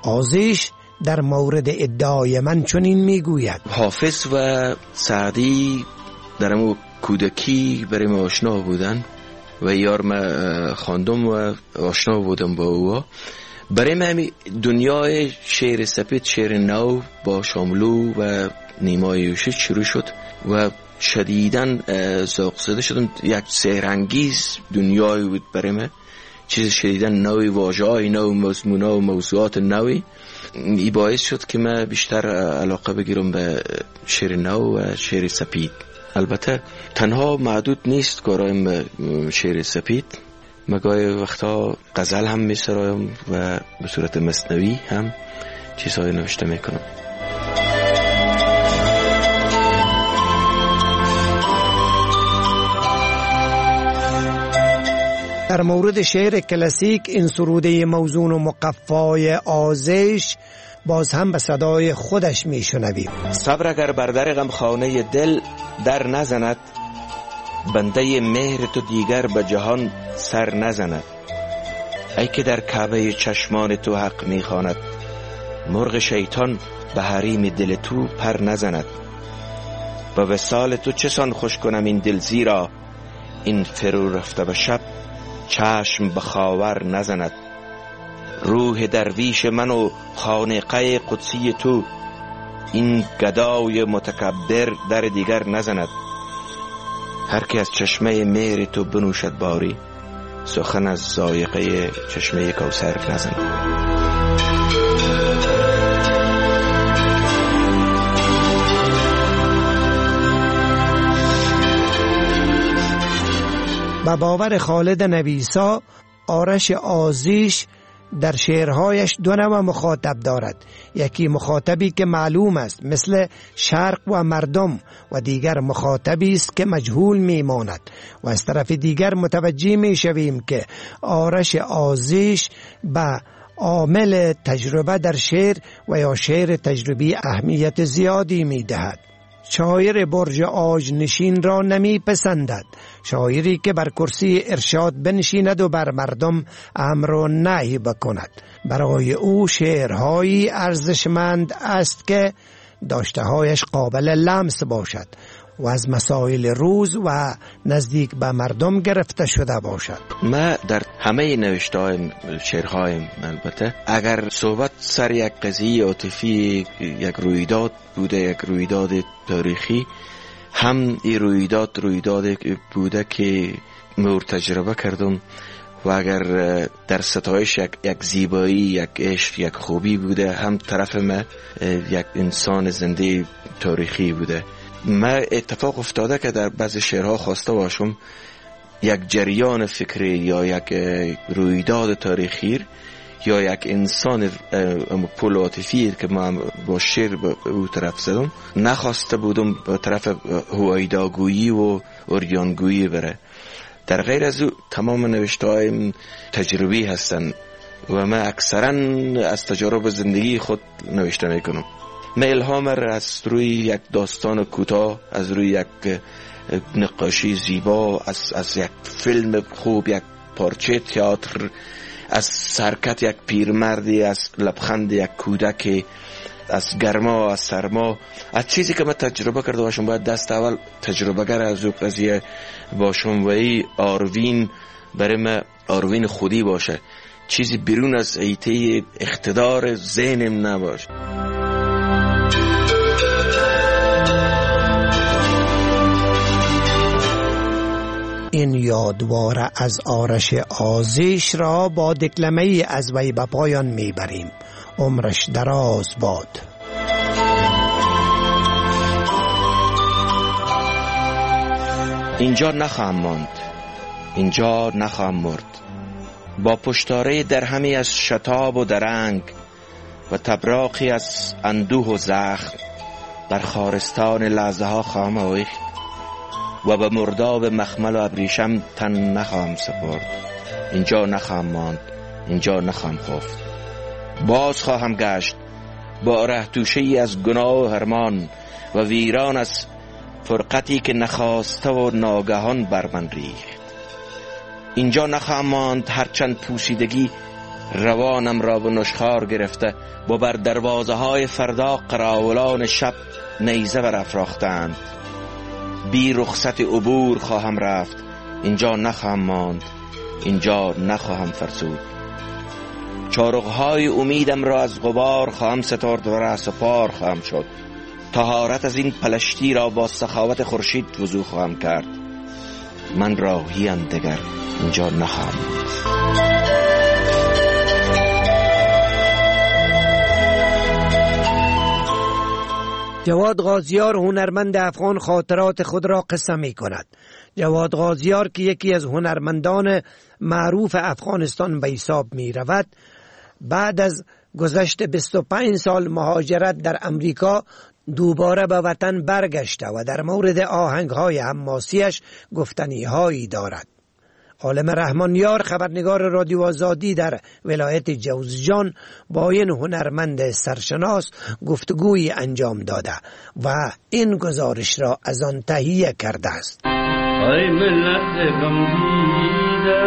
Speaker 11: آزیش در مورد ادعای من چنین میگوید:
Speaker 18: حافظ و سعدی در امو کودکی برای ما آشنا بودن و یار ما خواندم و آشنا بودم با او. برای ما همی دنیای شعر سپید، شعر نو با شاملو و نیمای یوشی شروع شد و شدیداً ذوق زده شدم. یک سحرانگیز دنیایی بود برای من، چیز شدیداً نوی، واژه‌های نو، مضمون‌ها و موضوعات نوی. این باعث شد که من بیشتر علاقه بگیرم به شعر نو و شعر سپید. البته تنها محدود نیست کارایم به شعر سپید، مگای وقتا غزل هم می‌سرایم و به صورت مثنوی هم چیزهای نوشته میکنم.
Speaker 11: در مورد شعر کلاسیک این سروده موزون و مقفای آزیش باز هم به صدای خودش میشنویم.
Speaker 18: صبر اگر بر در غمخانه دل در نزند، بنده مهر تو دیگر به جهان سر نزند. ای که در کعبه چشمان تو حق میخواند، مرغ شیطان به حریم دل تو پر نزند. با وصال تو چسان خوش کنم این دل، زیرا این فرو رفته به شب چشم به خاور نزند. روح درویش من و خانقه قدسی تو، این گدای متکبر در دیگر نزند. هر که از چشمه مهر تو بنوشد باری، سخن از ذائقه چشمه کوثر نزند.
Speaker 11: به باور خالد نویسا، آرش آزیش در شعرهایش دو نوع مخاطب دارد. یکی مخاطبی که معلوم است مثل شرق و مردم، و دیگر مخاطبی است که مجهول میماند. و از طرف دیگر متوجه میشویم که آرش آزیش به عامل تجربه در شعر و یا شعر تجربی اهمیت زیادی میدهد. شاعر برج آج نشین را نمی پسندد، شاعری که بر کرسی ارشاد بنشیند و بر مردم امر و نهی بکند. برای او شعرهایی ارزشمند است که داشته‌هایش قابل لمس باشد و از مسائل روز و نزدیک به مردم گرفته شده باشد.
Speaker 18: ما در همه نوشته‌های شعرهایم البته اگر صحبت سر یک قضیه عاطفی، یک رویداد بوده، یک رویداد تاریخی، هم این رویداد رویداد بوده که مور تجربه کردم و اگر در ستایش یک, یک زیبایی، یک عشق، یک خوبی بوده، هم طرف ما یک انسان زنده تاریخی بوده. ما اتفاق افتاده که در بعضی شعرها خواسته باشم یک جریان فکری یا یک رویداد تاریخی یا یک انسان پول عاطفی که من با شعر به او طرف زدم نخواسته بودم به طرف هویداگویی و اوریانگویی بره. در غیر از او تمام نوشته‌هایم تجربی هستند و من اکثرا از تجارب زندگی خود نوشته میکنم. من الهام را از روی یک داستان کوتاه، از روی یک نقاشی زیبا، از, از یک فیلم خوب، یک پارچه تئاتر، از سرکت یک پیرمردی، از لبخند یک کودک، از گرما، از سرما، از چیزی که من تجربه کرده باشم باید دست اول تجربه گر از او قضیه باشم و ای آروین برای من آروین خودی باشه، چیزی بیرون از ایته اقتدار ذهنم نباشه.
Speaker 11: این یادوار از آرش آزیش را با دکلمه‌ای از وی به پایان میبریم. عمرش دراز باد.
Speaker 18: اینجا نخواهم ماند، اینجا نخواهم مرد، با پشتاره درهمی از شتاب و درنگ و تبراقی از اندوه و زخم در خارستان لحظه ها خواهم آویخت و به مرداب مخمل و ابریشم تن نخواهم سپرد. اینجا نخواهم ماند، اینجا نخواهم خفت، باز خواهم گشت با رهتوشه‌ای از گناه و هرمان و ویران از فرقتی که نخواسته و ناگهان بر من ریخت. اینجا نخواهم ماند هرچند پوسیدگی روانم را به نشخوار گرفته و بر دروازه های فردا قراولان شب نیزه برافراختند. بی رخصت عبور خواهم رفت، اینجا نخواهم ماند، اینجا نخواهم فرسود. چارق‌های امیدم را از غبار خواهم سترد و رأس و پار خواهم شد. طهارت از این پلشتی را با سخاوت خورشید وضو خواهم کرد. من راهیم دگر اینجا نخواهم ماند.
Speaker 11: جواد غازیار هنرمند افغان خاطرات خود را قصه می کند. جواد غازیار که یکی از هنرمندان معروف افغانستان به حساب می رود، بعد از گذشت بیست و پنج سال مهاجرت در امریکا دوباره به وطن برگشته و در مورد آهنگ‌های حماسیش گفتنی‌هایی دارد. عالم رحمانیار خبرنگار رادیو آزادی در ولایت جوزجان با این هنرمند سرشناس گفتگویی انجام داده و این گزارش را از آن تهیه کرده است.
Speaker 19: ای ملت غمدیده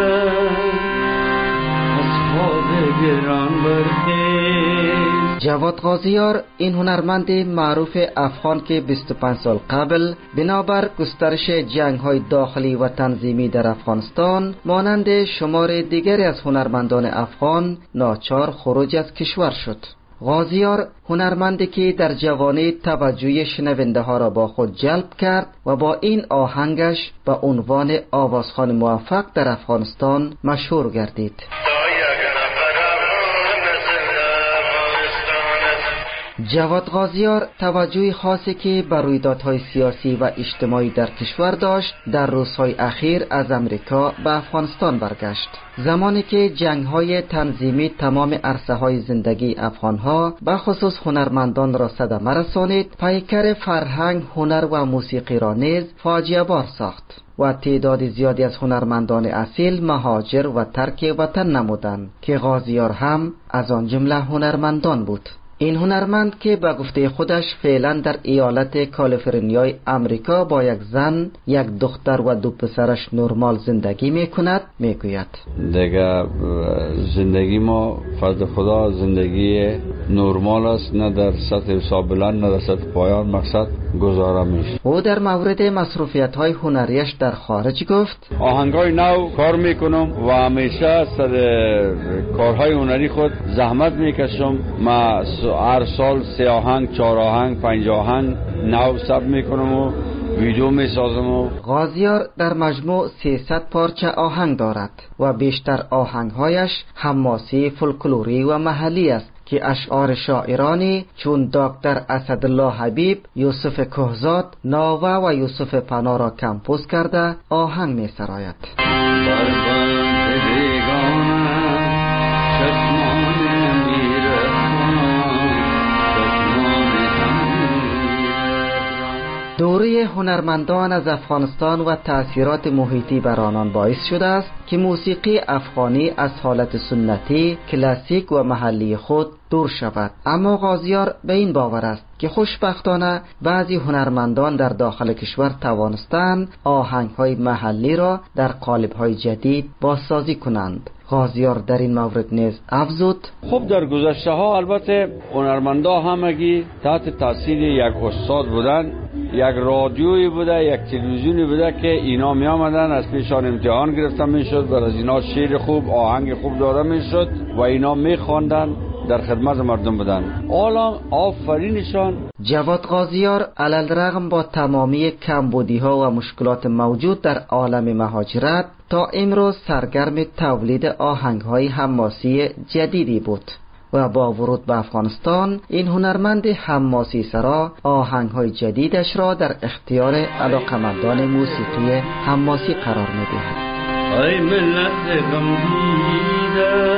Speaker 19: اصحاب گران برخیز.
Speaker 20: جواد غازیار این هنرمند معروف افغان که بیست و پنج سال قبل بنابر گسترش جنگ‌های داخلی و تنظیمی در افغانستان مانند شمار دیگری از هنرمندان افغان ناچار خروج از کشور شد. غازیار هنرمندی که در جوانی توجه شنونده ها را با خود جلب کرد و با این آهنگش به عنوان آوازخوان موفق در افغانستان مشهور گردید. جواد غازیار توجه خاصی که بر رویدادهای سیاسی و اجتماعی در کشور داشت در روزهای اخیر از امریکا به افغانستان برگشت. زمانی که جنگ‌های تنظیمی تمام عرصه‌های زندگی افغان‌ها به خصوص هنرمندان را صدمه رسانید، پیکر فرهنگ، هنر و موسیقی را نیز فاجعه بار ساخت و تعداد زیادی از هنرمندان اصیل مهاجر و ترک وطن نمودند که غازیار هم از آن جمله هنرمندان بود. این هنرمند که به گفته خودش فعلا در ایالت کالیفرنیای امریکا با یک زن، یک دختر و دو پسرش نرمال زندگی میکند، میگوید
Speaker 21: دیگه زندگی ما فضل خدا زندگی نرمال است، نه در سطح حساب بلند نه در سطح پایان مقصد گزاره میشه.
Speaker 20: او در مورد مصروفیت های هنریش در خارج گفت
Speaker 21: آهنگای نو کار میکنم و همیشه سر کارهای هنری خود زحمت میکشم. ما هر سال سه آهنگ، چهار آهنگ، پنج آهنگ نو ثبت میکنم و ویدیو می سازم. و
Speaker 20: غازیار در مجموع سیصد پارچه آهنگ دارد و بیشتر آهنگهایش حماسی فولکلوری و محلی است که اشعار شاعرانی چون دکتر اسدالله حبیب، یوسف کهزاد، ناوه و یوسف پناه را کمپوز کرده آهنگ می سراید. دوره هنرمندان از افغانستان و تأثیرات محیطی بر آنان باعث شده است که موسیقی افغانی از حالت سنتی، کلاسیک و محلی خود دور شود. اما غازیار به این باور است که خوشبختانه بعضی هنرمندان در داخل کشور توانستند آهنگ‌های محلی را در قالب‌های جدید بازسازی کنند. غازیار در این مورد نیز افزود:
Speaker 21: خب در گذشته ها البته هنرمندا همگی تحت تاثیر یک استاد بودن، یک رادیویی بوده، یک تلویزیونی بوده که اینا می آمدن از پیشان امتحان گرفته می شد و از اینا شعر خوب، آهنگ خوب داده می شد و اینا می خواندن، در خدمت مردم بودن. حالا آفرینشان.
Speaker 20: جواد غازیار علالرغم با تمامی کمبودی‌ها و مشکلات موجود در عالم مهاجرت تا امروز سرگرم تولید آهنگ‌های حماسی جدیدی بود و با ورود به افغانستان این هنرمند حماسی سرا آهنگ‌های جدیدش را در اختیار علاقمندان موسیقی حماسی قرار می‌دهد.
Speaker 19: ای ملت غمگیده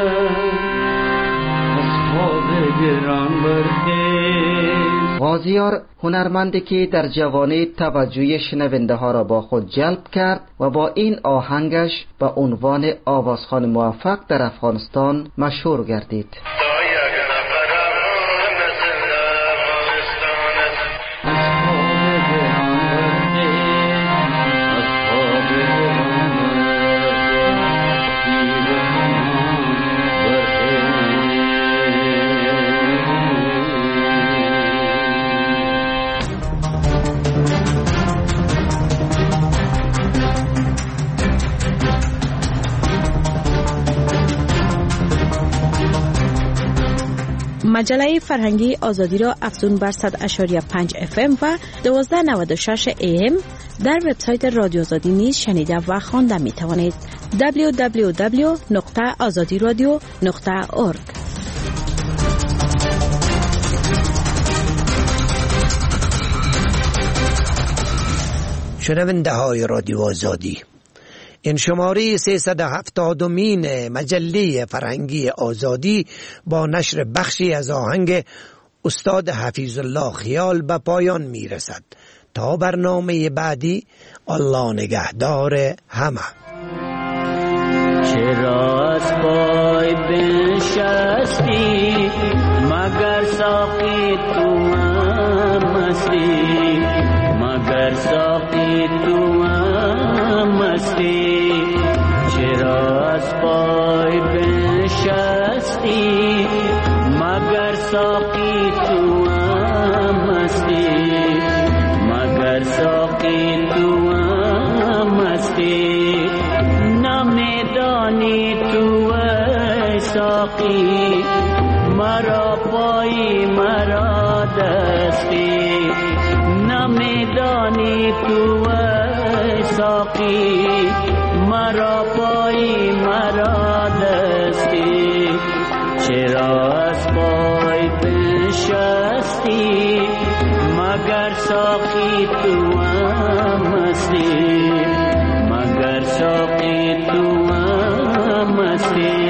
Speaker 20: غازیار هنرمندی که در جوانی توجه شنونده ها را با خود جلب کرد و با این آهنگش به عنوان آوازخوان موفق در افغانستان مشهور گردید.
Speaker 2: مجله فرهنگی آزادی را افزون بر صد و پنج اف ام و دوازده نود و شش ای ام در وبسایت رادیو آزادی نیز شنیده و خوانده می توانید. دبلیو دبلیو دبلیو نقطه آزادی رادیو نقطه اورگ.
Speaker 11: شنونده های رادیو آزادی، این شماره سیصد و هفتادمین مجله فرهنگی آزادی با نشر بخشی از آهنگ استاد حفیظ الله خیال به پایان می رسد. تا برنامه بعدی، الله نگهدار همه.
Speaker 19: چرا از پای بنشستی مگر ساقی تو مستی، مگر ساقی تو مستی. چرا از پای بنشستی مگر ساقی تو مستی، مگر ساقی تو مستی. نمیدانی تو ای ساقی مرا پایی مرا دستی، نمیدانی تو ای ساقی مرا پایی مرا دستی. چرا از پای بنشستی مگر ساقی تو مستی، مگر ساقی تو مستی.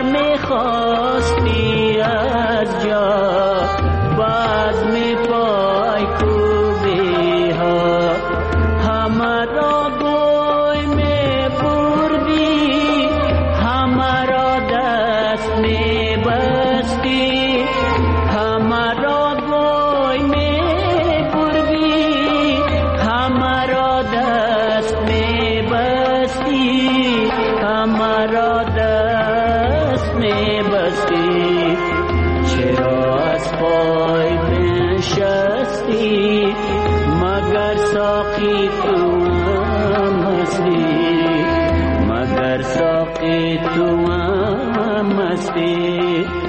Speaker 19: خواستی از جا باز می ساقی تو مستی، مگر ساقی تو مستی.